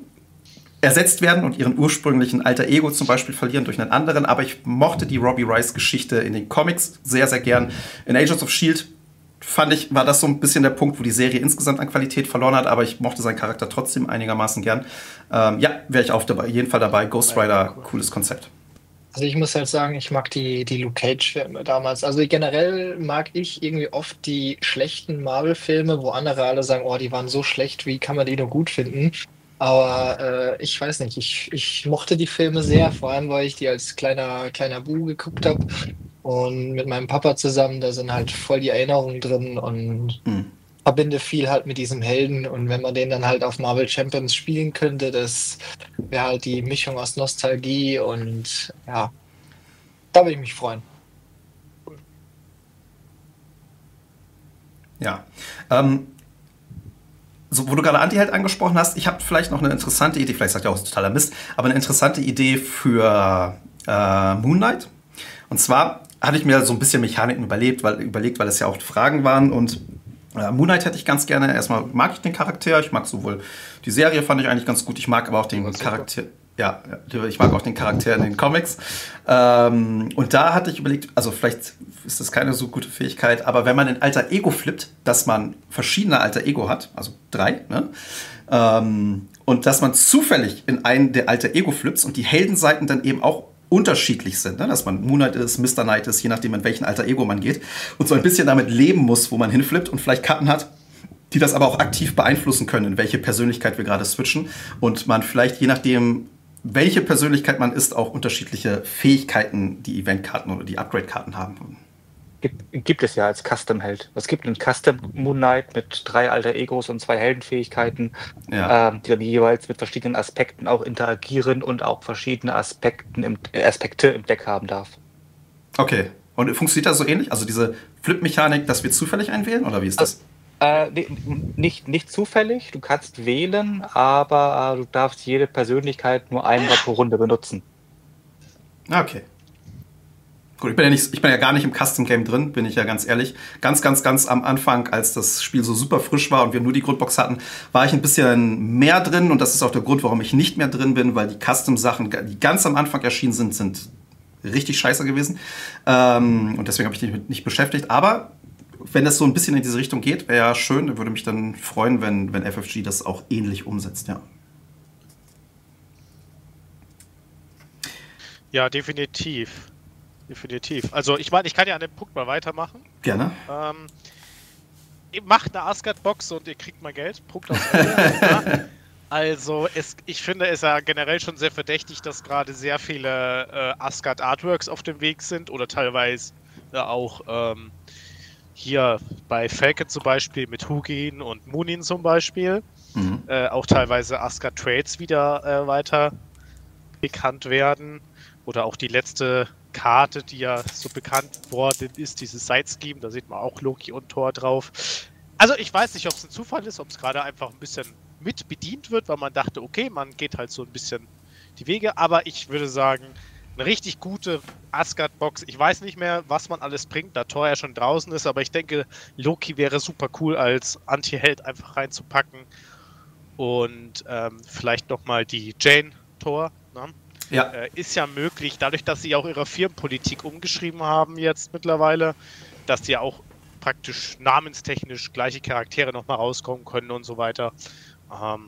ersetzt werden und ihren ursprünglichen Alter Ego zum Beispiel verlieren durch einen anderen. Aber ich mochte die Robbie Rice-Geschichte in den Comics sehr, sehr gern. In Agents of Shield fand ich, war das so ein bisschen der Punkt, wo die Serie insgesamt an Qualität verloren hat. Aber ich mochte seinen Charakter trotzdem einigermaßen gern. Ähm, ja, wäre ich auf dabei, jeden Fall dabei. Ghost Rider, cooles Konzept. Also ich muss halt sagen, ich mag die, die Luke Cage-Filme damals. Also generell mag ich irgendwie oft die schlechten Marvel-Filme, wo andere alle sagen, oh, die waren so schlecht, wie kann man die nur gut finden? Aber äh, ich weiß nicht, ich, ich mochte die Filme sehr, vor allem weil ich die als kleiner, kleiner Bu geguckt habe. Und mit meinem Papa zusammen, da sind halt voll die Erinnerungen drin und Hm. verbinde viel halt mit diesem Helden. Und wenn man den dann halt auf Marvel Champions spielen könnte, das wäre halt die Mischung aus Nostalgie und ja, da würde ich mich freuen. Ja. Ähm, so, wo du gerade Anti-Held angesprochen hast, ich habe vielleicht noch eine interessante Idee, vielleicht sagt ihr auch, es ist totaler Mist, aber eine interessante Idee für äh, Moon Knight. Und zwar hatte ich mir so ein bisschen Mechaniken überlegt, weil, überlegt, weil es ja auch Fragen waren. Und äh, Moon Knight hätte ich ganz gerne. Erstmal mag ich den Charakter. Ich mag sowohl die Serie, fand ich eigentlich ganz gut. Ich mag aber auch den Charakter. Ja, ich mag auch den Charakter in den Comics. Ähm, und da hatte ich überlegt, also vielleicht ist das keine so gute Fähigkeit, aber wenn man in Alter Ego flippt, dass man verschiedene Alter Ego hat, also drei, ne? Ähm, und dass man zufällig in einen der Alter Ego flips und die Heldenseiten dann eben auch unterschiedlich sind, ne? Dass man Moon Knight ist, Mister Knight ist, je nachdem, in welchen Alter Ego man geht und so ein bisschen damit leben muss, wo man hinflippt und vielleicht Karten hat, die das aber auch aktiv beeinflussen können, in welche Persönlichkeit wir gerade switchen und man vielleicht je nachdem, welche Persönlichkeit man ist, auch unterschiedliche Fähigkeiten, die Eventkarten oder die Upgrade-Karten haben. Gibt, gibt es ja als Custom-Held. Es gibt einen Custom Moon Knight mit drei alter Egos und zwei Heldenfähigkeiten, Ja. ähm, die dann jeweils mit verschiedenen Aspekten auch interagieren und auch verschiedene Aspekten im, äh, Aspekte im Deck haben darf. Okay. Und funktioniert das so ähnlich? Also diese Flip-Mechanik, dass wir zufällig einwählen? Oder wie ist das? Äh, nee, nicht, nicht zufällig, du kannst wählen, aber äh, du darfst jede Persönlichkeit nur einmal pro Runde benutzen. Okay. Gut, ich bin ja, nicht, ich bin ja gar nicht im Custom-Game drin, bin ich ja ganz ehrlich. Ganz, ganz, ganz am Anfang, als das Spiel so super frisch war und wir nur die Grundbox hatten, war ich ein bisschen mehr drin. Und das ist auch der Grund, warum ich nicht mehr drin bin, weil die Custom-Sachen, die ganz am Anfang erschienen sind, sind richtig scheiße gewesen. Ähm, und deswegen habe ich mich damit nicht beschäftigt. Aber wenn das so ein bisschen in diese Richtung geht, wäre ja schön. Würde mich dann freuen, wenn, wenn F F G das auch ähnlich umsetzt, ja. Ja, definitiv. Definitiv. Also ich meine, ich kann ja an dem Punkt mal weitermachen. Gerne. Ähm, ihr macht eine Asgard-Box und ihr kriegt mal Geld. Punkt aus Ende. Also es, ich finde es ja generell schon sehr verdächtig, dass gerade sehr viele äh, Asgard-Artworks auf dem Weg sind oder teilweise ja, auch ähm, hier bei Falcon zum Beispiel mit Hugin und Munin zum Beispiel. Mhm. Äh, auch teilweise Asgard-Trades wieder äh, weiter bekannt werden. Oder auch die letzte Karte, die ja so bekannt worden ist, dieses Side-Scheme, da sieht man auch Loki und Thor drauf. Also ich weiß nicht, ob es ein Zufall ist, ob es gerade einfach ein bisschen mit bedient wird, weil man dachte, okay, man geht halt so ein bisschen die Wege, aber ich würde sagen, eine richtig gute Asgard-Box. Ich weiß nicht mehr, was man alles bringt, da Thor ja schon draußen ist, aber ich denke, Loki wäre super cool als Anti-Held einfach reinzupacken. Und ähm, vielleicht nochmal die Jane Thor. Ne? Ja. Äh, ist ja möglich, dadurch, dass sie auch ihre Firmenpolitik umgeschrieben haben jetzt mittlerweile, dass die ja auch praktisch namenstechnisch gleiche Charaktere nochmal rauskommen können und so weiter. Ähm,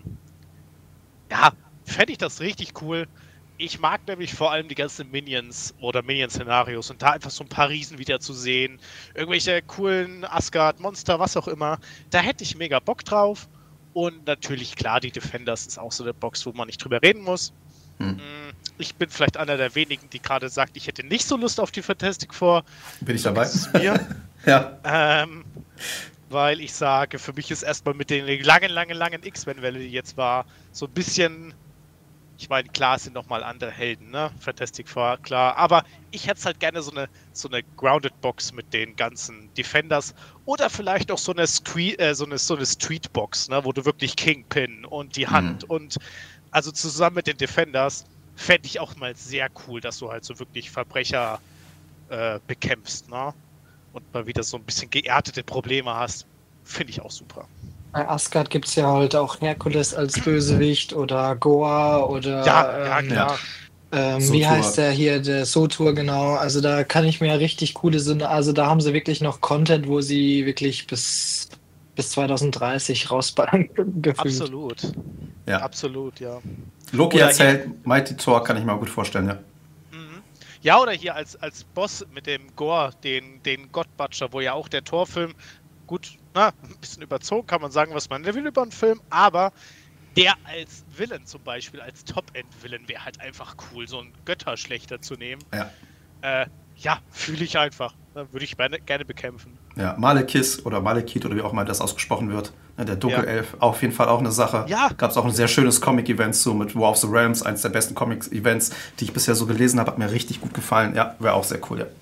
ja, fände ich das richtig cool. Ich mag nämlich vor allem die ganzen Minions oder Minion-Szenarios und da einfach so ein paar Riesen wieder zu sehen. Irgendwelche coolen Asgard-Monster, was auch immer. Da hätte ich mega Bock drauf. Und natürlich, klar, die Defenders ist auch so eine Box, wo man nicht drüber reden muss. Hm. Ich bin vielleicht einer der wenigen, die gerade sagt, ich hätte nicht so Lust auf die Fantastic Four. Bin ich dabei? Das ist mir. Ja. Ähm, weil ich sage, für mich ist erstmal mit den langen, langen, langen X-Men-Welle, die jetzt war, so ein bisschen... Ich meine, klar, es sind nochmal andere Helden, ne? Fantastic Four, klar. Aber ich hätte halt gerne so eine, so eine Grounded-Box mit den ganzen Defenders. Oder vielleicht auch so eine, Scree äh, so eine, so eine Street-Box, ne? Wo du wirklich Kingpin und die Hand mhm. und also zusammen mit den Defenders fände ich auch mal sehr cool, dass du halt so wirklich Verbrecher äh, bekämpfst, ne? Und mal wieder so ein bisschen geerdete Probleme hast. Finde ich auch super. Bei Asgard gibt es ja halt auch Herkules als Bösewicht oder Goa oder ja, ja, ähm, klar. Ähm, wie heißt der hier, der Sotur, genau. Also da kann ich mir richtig coole Sinne, also da haben sie wirklich noch Content, wo sie wirklich bis, bis zwanzig dreißig rausballern können. Absolut. Ja. Absolut, ja. Loki oder erzählt, hier, Mighty Thor kann ich mir gut vorstellen, ja. Ja, oder hier als, als Boss mit dem Gore, den, den God-Butcher, wo ja auch der Thor-Film, gut, na, ein bisschen überzogen, kann man sagen, was man will über einen Film, aber der als Villain zum Beispiel, als Top-End-Villain wäre halt einfach cool, so einen Götterschlechter zu nehmen. Ja, äh, ja fühle ich einfach. Würde ich gerne, gerne bekämpfen. Ja, Malekith oder Malekith oder wie auch immer das ausgesprochen wird. Der Dunkelelf, ja. Auf jeden Fall auch eine Sache. Ja. Gab es auch ein sehr schönes Comic-Event zu mit War of the Realms, eines der besten Comic-Events, die ich bisher so gelesen habe, hat mir richtig gut gefallen. Ja, wäre auch sehr cool, ja.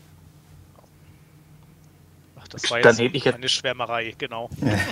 Ach, das war Dann jetzt, ich jetzt eine Schwärmerei, genau.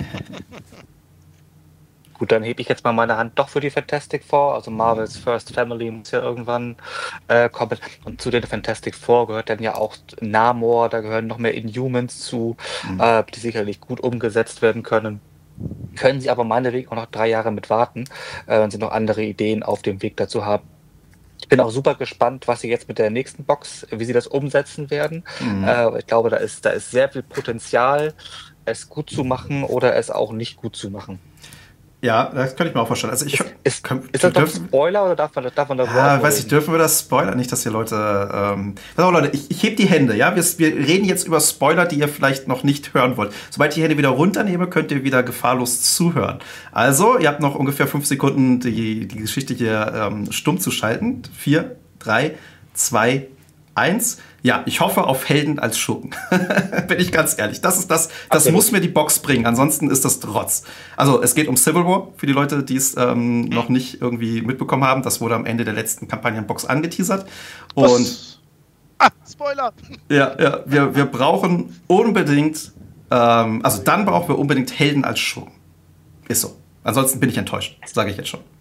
Gut, dann hebe ich jetzt mal meine Hand doch für die Fantastic Four. Also Marvels First Family muss ja irgendwann äh, kommen. Und zu den Fantastic Four gehört dann ja auch Namor, da gehören noch mehr Inhumans zu, mhm. äh, die sicherlich gut umgesetzt werden können. Können sie aber meinetwegen auch noch drei Jahre mit warten, äh, wenn sie noch andere Ideen auf dem Weg dazu haben. Ich bin auch super gespannt, was sie jetzt mit der nächsten Box, wie sie das umsetzen werden. Mhm. Äh, ich glaube, da ist, da ist sehr viel Potenzial, es gut zu machen oder es auch nicht gut zu machen. Ja, das könnte ich mir auch vorstellen. Also ich, ist, ist, kann, ist das doch ein Spoiler oder darf man, darf man das Ja, weiß ich, dürfen wir das spoilern? Nicht, dass hier Leute... Ähm, pass auf, Leute, ich, ich heb die Hände, ja? Wir, wir reden jetzt über Spoiler, die ihr vielleicht noch nicht hören wollt. Sobald ich die Hände wieder runternehme, könnt ihr wieder gefahrlos zuhören. Also, ihr habt noch ungefähr fünf Sekunden, die, die Geschichte hier ähm, stumm zu schalten. Vier, drei, zwei, eins. Ja, ich hoffe auf Helden als Schurken. Bin ich ganz ehrlich. Das ist das, das okay. muss mir die Box bringen. Ansonsten ist das Trotz. Also es geht um Civil War, für die Leute, die es ähm, noch nicht irgendwie mitbekommen haben. Das wurde am Ende der letzten Kampagnenbox angeteasert. Und Was? Ah, Spoiler! Ja, ja, wir, wir brauchen unbedingt, ähm, also dann brauchen wir unbedingt Helden als Schurken. Ist so. Ansonsten bin ich enttäuscht. Das sage ich jetzt schon.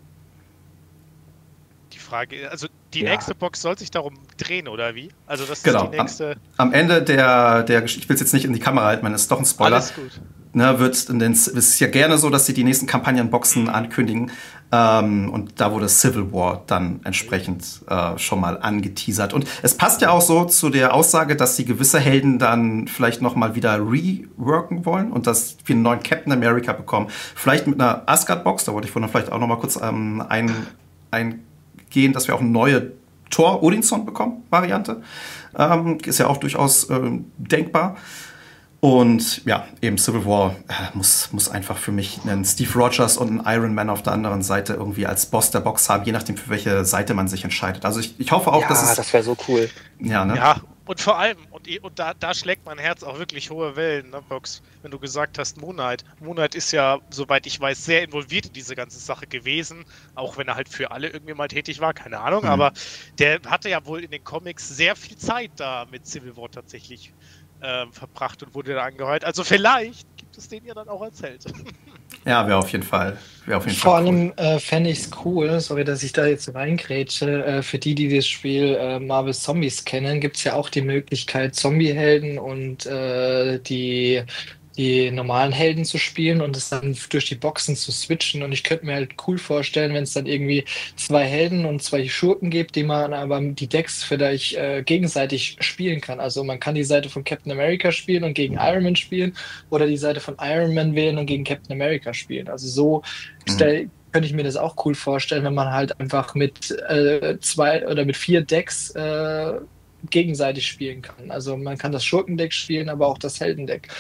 Frage, also die ja. nächste Box soll sich darum drehen, oder wie? Also das genau. ist die nächste... Am, am Ende der, der Geschichte, ich will es jetzt nicht in die Kamera halten, man ist doch ein Spoiler. Alles gut. Ne, wird in den, es ist ja gerne so, dass sie die nächsten Kampagnenboxen mhm. ankündigen. Ähm, und da wurde Civil War dann entsprechend äh, schon mal angeteasert. Und es passt ja auch so zu der Aussage, dass sie gewisse Helden dann vielleicht noch mal wieder reworken wollen und dass wir einen neuen Captain America bekommen. Vielleicht mit einer Asgard-Box, da wollte ich vorhin vielleicht auch noch mal kurz ähm, ein, ein gehen, dass wir auch eine neue Thor-Odinson bekommen, Variante. Ähm, ist ja auch durchaus ähm, denkbar. Und ja, eben Civil War äh, muss, muss einfach für mich einen Steve Rogers und einen Iron Man auf der anderen Seite irgendwie als Boss der Box haben, je nachdem, für welche Seite man sich entscheidet. Also ich, ich hoffe auch, ja, dass es... das wäre so cool. Ja, ne? Ja, und vor allem, und, und da, da schlägt mein Herz auch wirklich hohe Wellen, ne, Box, wenn du gesagt hast, Moon Knight. Moon Knight ist ja, soweit ich weiß, sehr involviert in diese ganze Sache gewesen, auch wenn er halt für alle irgendwie mal tätig war, keine Ahnung, mhm. aber der hatte ja wohl in den Comics sehr viel Zeit da mit Civil War tatsächlich ähm, verbracht und wurde da angeheuert. Also vielleicht gibt es den ja dann auch als Held. Ja, wäre auf jeden Fall. Wäre auf jeden Vor Fall cool. allem äh, fände ich es cool, sorry, dass ich da jetzt reingrätsche, äh, für die, die das Spiel äh, Marvel Zombies kennen, gibt es ja auch die Möglichkeit, Zombie-Helden und äh, die, die normalen Helden zu spielen und es dann durch die Boxen zu switchen. Und ich könnte mir halt cool vorstellen, wenn es dann irgendwie zwei Helden und zwei Schurken gibt, die man aber die Decks vielleicht äh, gegenseitig spielen kann. Also man kann die Seite von Captain America spielen und gegen Iron Man spielen oder die Seite von Iron Man wählen und gegen Captain America spielen. Also so stell, könnte ich mir das auch cool vorstellen, wenn man halt einfach mit äh, zwei oder mit vier Decks äh, gegenseitig spielen kann. Also man kann das Schurkendeck spielen, aber auch das Heldendeck.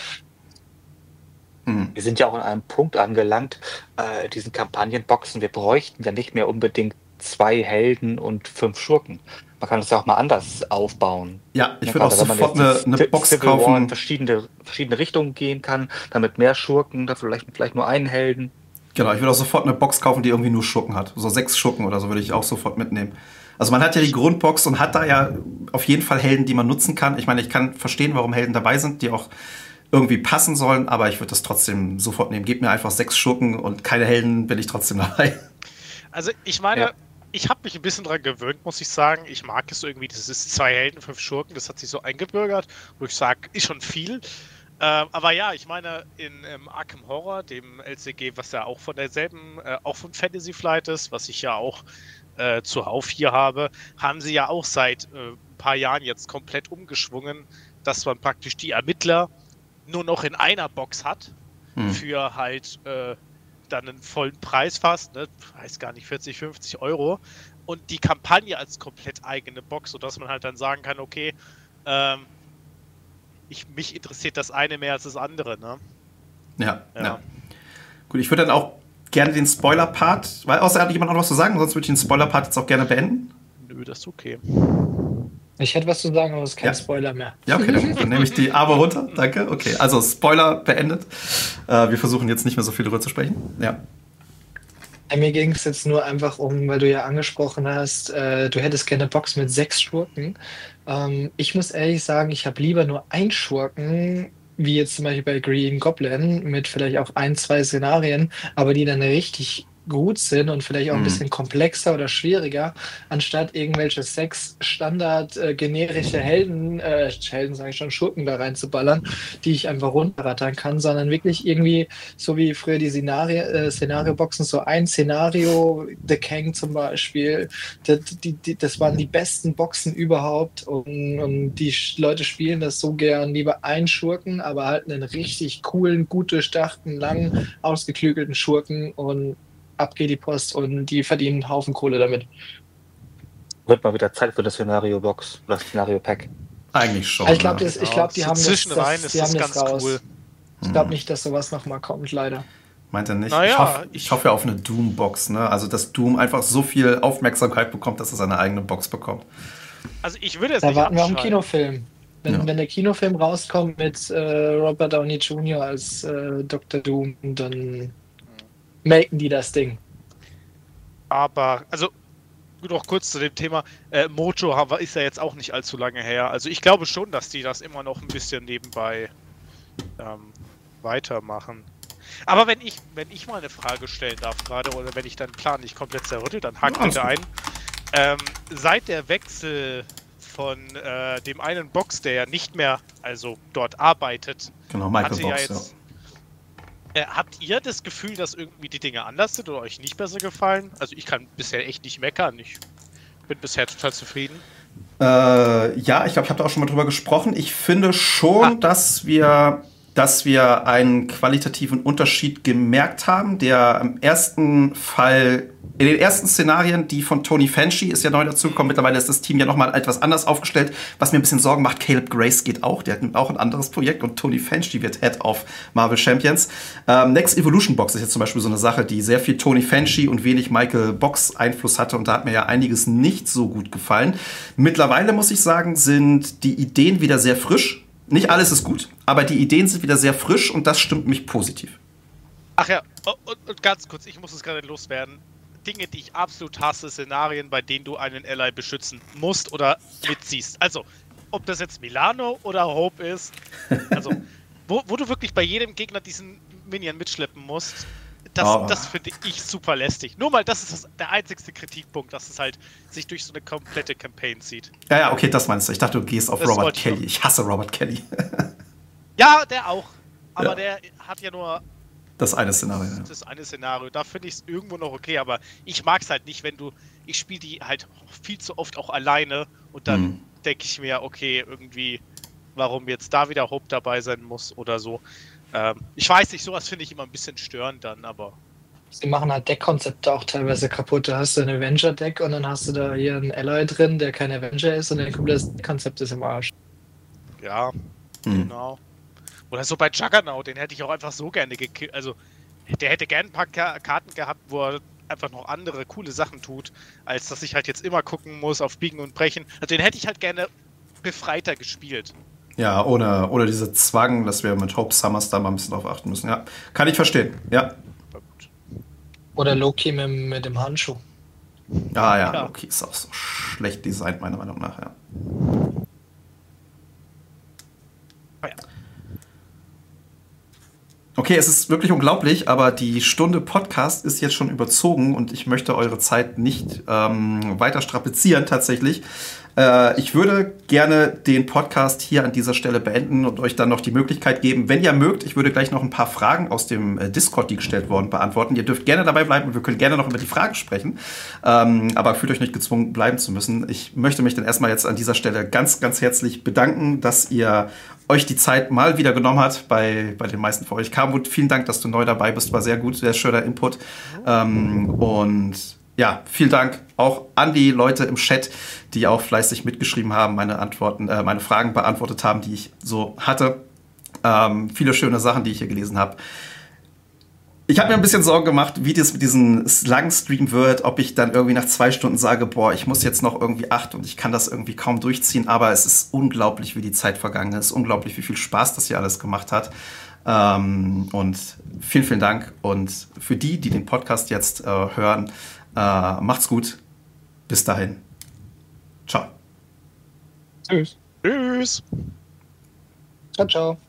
Mhm. Wir sind ja auch an einem Punkt angelangt, äh, diesen Kampagnenboxen. Wir bräuchten ja nicht mehr unbedingt zwei Helden und fünf Schurken. Man kann es ja auch mal anders aufbauen. Ja, ich Ja, würde auch gerade wenn man sofort jetzt eine, in eine Ci- Box Civil War in kaufen. verschiedene, verschiedene Richtungen gehen kann, damit mehr Schurken, da vielleicht, vielleicht nur einen Helden. Genau, ich würde auch sofort eine Box kaufen, die irgendwie nur Schurken hat. So sechs Schurken oder so würde ich auch sofort mitnehmen. Also man hat ja die Grundbox und hat da ja auf jeden Fall Helden, die man nutzen kann. Ich meine, ich kann verstehen, warum Helden dabei sind, die auch irgendwie passen sollen, aber ich würde das trotzdem sofort nehmen. Gebt mir einfach sechs Schurken und keine Helden, bin ich trotzdem dabei. Also ich meine, Ja. ich habe mich ein bisschen dran gewöhnt, muss ich sagen. Ich mag es so irgendwie, das ist zwei Helden, fünf Schurken, das hat sich so eingebürgert, wo ich sage, ist schon viel. Ähm, aber ja, ich meine, in ähm, Arkham Horror, dem L C G, was ja auch von derselben, äh, auch von Fantasy Flight ist, was ich ja auch äh, zuhauf hier habe, haben sie ja auch seit äh, ein paar Jahren jetzt komplett umgeschwungen, dass man praktisch die Ermittler nur noch in einer Box hat, Hm. für halt äh, dann einen vollen Preis fast, ne? Weiß gar nicht, vierzig, fünfzig Euro. Und die Kampagne als komplett eigene Box, sodass man halt dann sagen kann, okay, ähm, ich, mich interessiert das eine mehr als das andere, ne? Ja, Ja. ja. Gut, ich würde dann auch gerne den Spoiler-Part, weil außer hat jemand noch was zu sagen, sonst würde ich den Spoiler-Part jetzt auch gerne beenden. Nö, das ist okay. Ich hätte was zu sagen, aber es ist kein Ja. Spoiler mehr. Ja, okay, dann, dann nehme ich die Aber runter. Danke. Okay, also Spoiler beendet. Äh, wir versuchen jetzt nicht mehr so viel darüber zu sprechen. Ja. Ja, mir ging es jetzt nur einfach um, weil du ja angesprochen hast, äh, du hättest gerne eine Box mit sechs Schurken. Ähm, ich muss ehrlich sagen, ich habe lieber nur einen Schurken, wie jetzt zum Beispiel bei Green Goblin, mit vielleicht auch ein, zwei Szenarien, aber die dann richtig gut sind und vielleicht auch ein Mhm. bisschen komplexer oder schwieriger, anstatt irgendwelche sechs Standard äh, generische Helden, äh, Helden sage ich schon, Schurken da reinzuballern, die ich einfach runterrattern kann, sondern wirklich irgendwie, so wie früher die Szenario, äh, Szenario-Boxen, so ein Szenario, The Kang zum Beispiel, das, die, die, das waren die besten Boxen überhaupt und, und die Sch- Leute spielen das so gern, lieber einen Schurken, aber halt einen richtig coolen, gut durchdachten, lang ausgeklügelten Schurken und ab geht die Post und die verdienen einen Haufen Kohle damit. Wird mal wieder Zeit für das Szenario-Box oder das Szenario-Pack. Eigentlich schon. Aber ich glaube, ne? das- ich glaub, die so haben das- zwischenrein das- ist die das haben ganz das raus. cool. Ich glaube nicht, dass sowas nochmal kommt, leider. Meint er nicht? Naja, ich, hoffe, ich ich- hoffe ja auf eine Doom-Box. Ne? Also, dass Doom einfach so viel Aufmerksamkeit bekommt, dass er seine eigene Box bekommt. Also ich würde jetzt Da nicht warten wir auf einen abschreiben. Kinofilm. Wenn, Ja. wenn der Kinofilm rauskommt mit äh, Robert Downey Junior als äh, Doktor Doom, dann melken die das Ding. Aber, also, noch kurz zu dem Thema. Äh, Mojo haben wir- ist ja jetzt auch nicht allzu lange her. Also ich glaube schon, dass die das immer noch ein bisschen nebenbei ähm, weitermachen. Aber wenn ich, wenn ich mal eine Frage stellen darf gerade, oder wenn ich deinen Plan nicht komplett zerrüttel, dann hakt Ja, alles bitte gut. ein. Ähm, seit der Wechsel von äh, dem einen Box, der ja nicht mehr also dort arbeitet, Genau, Michael hatte Box. ja jetzt. Äh, habt ihr das Gefühl, dass irgendwie die Dinge anders sind oder euch nicht besser gefallen? Also ich kann bisher echt nicht meckern. Ich bin bisher total zufrieden. Ja, äh, ja ich glaube, ich habe da auch schon mal drüber gesprochen. Ich finde schon, Ah. dass wir, dass wir einen qualitativen Unterschied gemerkt haben, der im ersten Fall, in den ersten Szenarien, die von Tony Fanchi ist ja neu dazugekommen. Mittlerweile ist das Team ja nochmal etwas anders aufgestellt, was mir ein bisschen Sorgen macht. Caleb Grace geht auch, der hat auch ein anderes Projekt und Tony Fanchi wird Head of Marvel Champions. Ähm, Next Evolution Box ist jetzt zum Beispiel so eine Sache, die sehr viel Tony Fanchi und wenig Michael Box Einfluss hatte und da hat mir ja einiges nicht so gut gefallen. Mittlerweile muss ich sagen, sind die Ideen wieder sehr frisch. Nicht alles ist gut, aber die Ideen sind wieder sehr frisch und das stimmt mich positiv. Ach ja, und, und, und ganz kurz, ich muss es gerade loswerden. Dinge, die ich absolut hasse, Szenarien, bei denen du einen Ally beschützen musst oder mitziehst. Also, ob das jetzt Milano oder Hope ist, also, wo, wo du wirklich bei jedem Gegner diesen Minion mitschleppen musst. Das, Oh. das finde ich super lästig. Nur mal, das ist das, der einzigste Kritikpunkt, dass es halt sich durch so eine komplette Campaign zieht. Ja, ja, okay, das meinst du. Ich dachte, du gehst auf Das Robert wollte ich Kelly. Ich hasse Robert Kelly. Ja, der auch. Aber Ja. der hat ja nur Das eine Szenario. Ja. das eine Szenario. Da finde ich es irgendwo noch okay, aber ich mag es halt nicht, wenn du. Ich spiele die halt viel zu oft auch alleine und dann Hm. denke ich mir, okay, irgendwie, warum jetzt da wieder Hope dabei sein muss oder so. Ähm, ich weiß nicht, sowas finde ich immer ein bisschen störend dann, aber. Sie machen halt Deckkonzepte auch teilweise kaputt. Da hast du ein Avenger-Deck und dann hast du da hier einen Ally drin, der kein Avenger ist und dein komplettes Konzept ist im Arsch. Ja, Hm. genau. Oder so bei Juggernaut, den hätte ich auch einfach so gerne gekillt. Also, der hätte gerne ein paar Ka Karten gehabt, wo er einfach noch andere coole Sachen tut, als dass ich halt jetzt immer gucken muss auf Biegen und Brechen. Also, den hätte ich halt gerne befreiter gespielt. Ja, ohne, ohne diese Zwang, dass wir mit Hope Summers da mal ein bisschen drauf achten müssen. Ja, kann ich verstehen. Ja. Aber gut. Oder Loki mit, mit dem Handschuh. Ah ja, Ja. Loki ist auch so schlecht designt, meiner Meinung nach. Ja. Ah ja. Okay, es ist wirklich unglaublich, aber die Stunde Podcast ist jetzt schon überzogen und ich möchte eure Zeit nicht ähm, weiter strapazieren tatsächlich. Äh, ich würde gerne den Podcast hier an dieser Stelle beenden und euch dann noch die Möglichkeit geben, wenn ihr mögt, ich würde gleich noch ein paar Fragen aus dem äh, Discord, die gestellt wurden, beantworten. Ihr dürft gerne dabei bleiben und wir können gerne noch über die Fragen sprechen, ähm, aber fühlt euch nicht gezwungen, bleiben zu müssen. Ich möchte mich dann erstmal jetzt an dieser Stelle ganz, ganz herzlich bedanken, dass ihr euch die Zeit mal wieder genommen hat bei, bei den meisten von euch. Kamut, vielen Dank, dass du neu dabei bist. War sehr gut, sehr schöner Input. Ähm, und ja, vielen Dank auch an die Leute im Chat, die auch fleißig mitgeschrieben haben, meine Antworten, äh, meine Fragen beantwortet haben, die ich so hatte. Ähm, viele schöne Sachen, die ich hier gelesen habe. Ich habe mir ein bisschen Sorgen gemacht, wie das mit diesem langen Stream wird, ob ich dann irgendwie nach zwei Stunden sage, boah, ich muss jetzt noch irgendwie acht und ich kann das irgendwie kaum durchziehen, aber es ist unglaublich, wie die Zeit vergangen ist, unglaublich, wie viel Spaß das hier alles gemacht hat. Ähm, und vielen, vielen Dank. Und für die, die den Podcast jetzt äh, hören, äh, macht's gut. Bis dahin. Ciao. Tschüss. Tschüss. Ciao, ciao.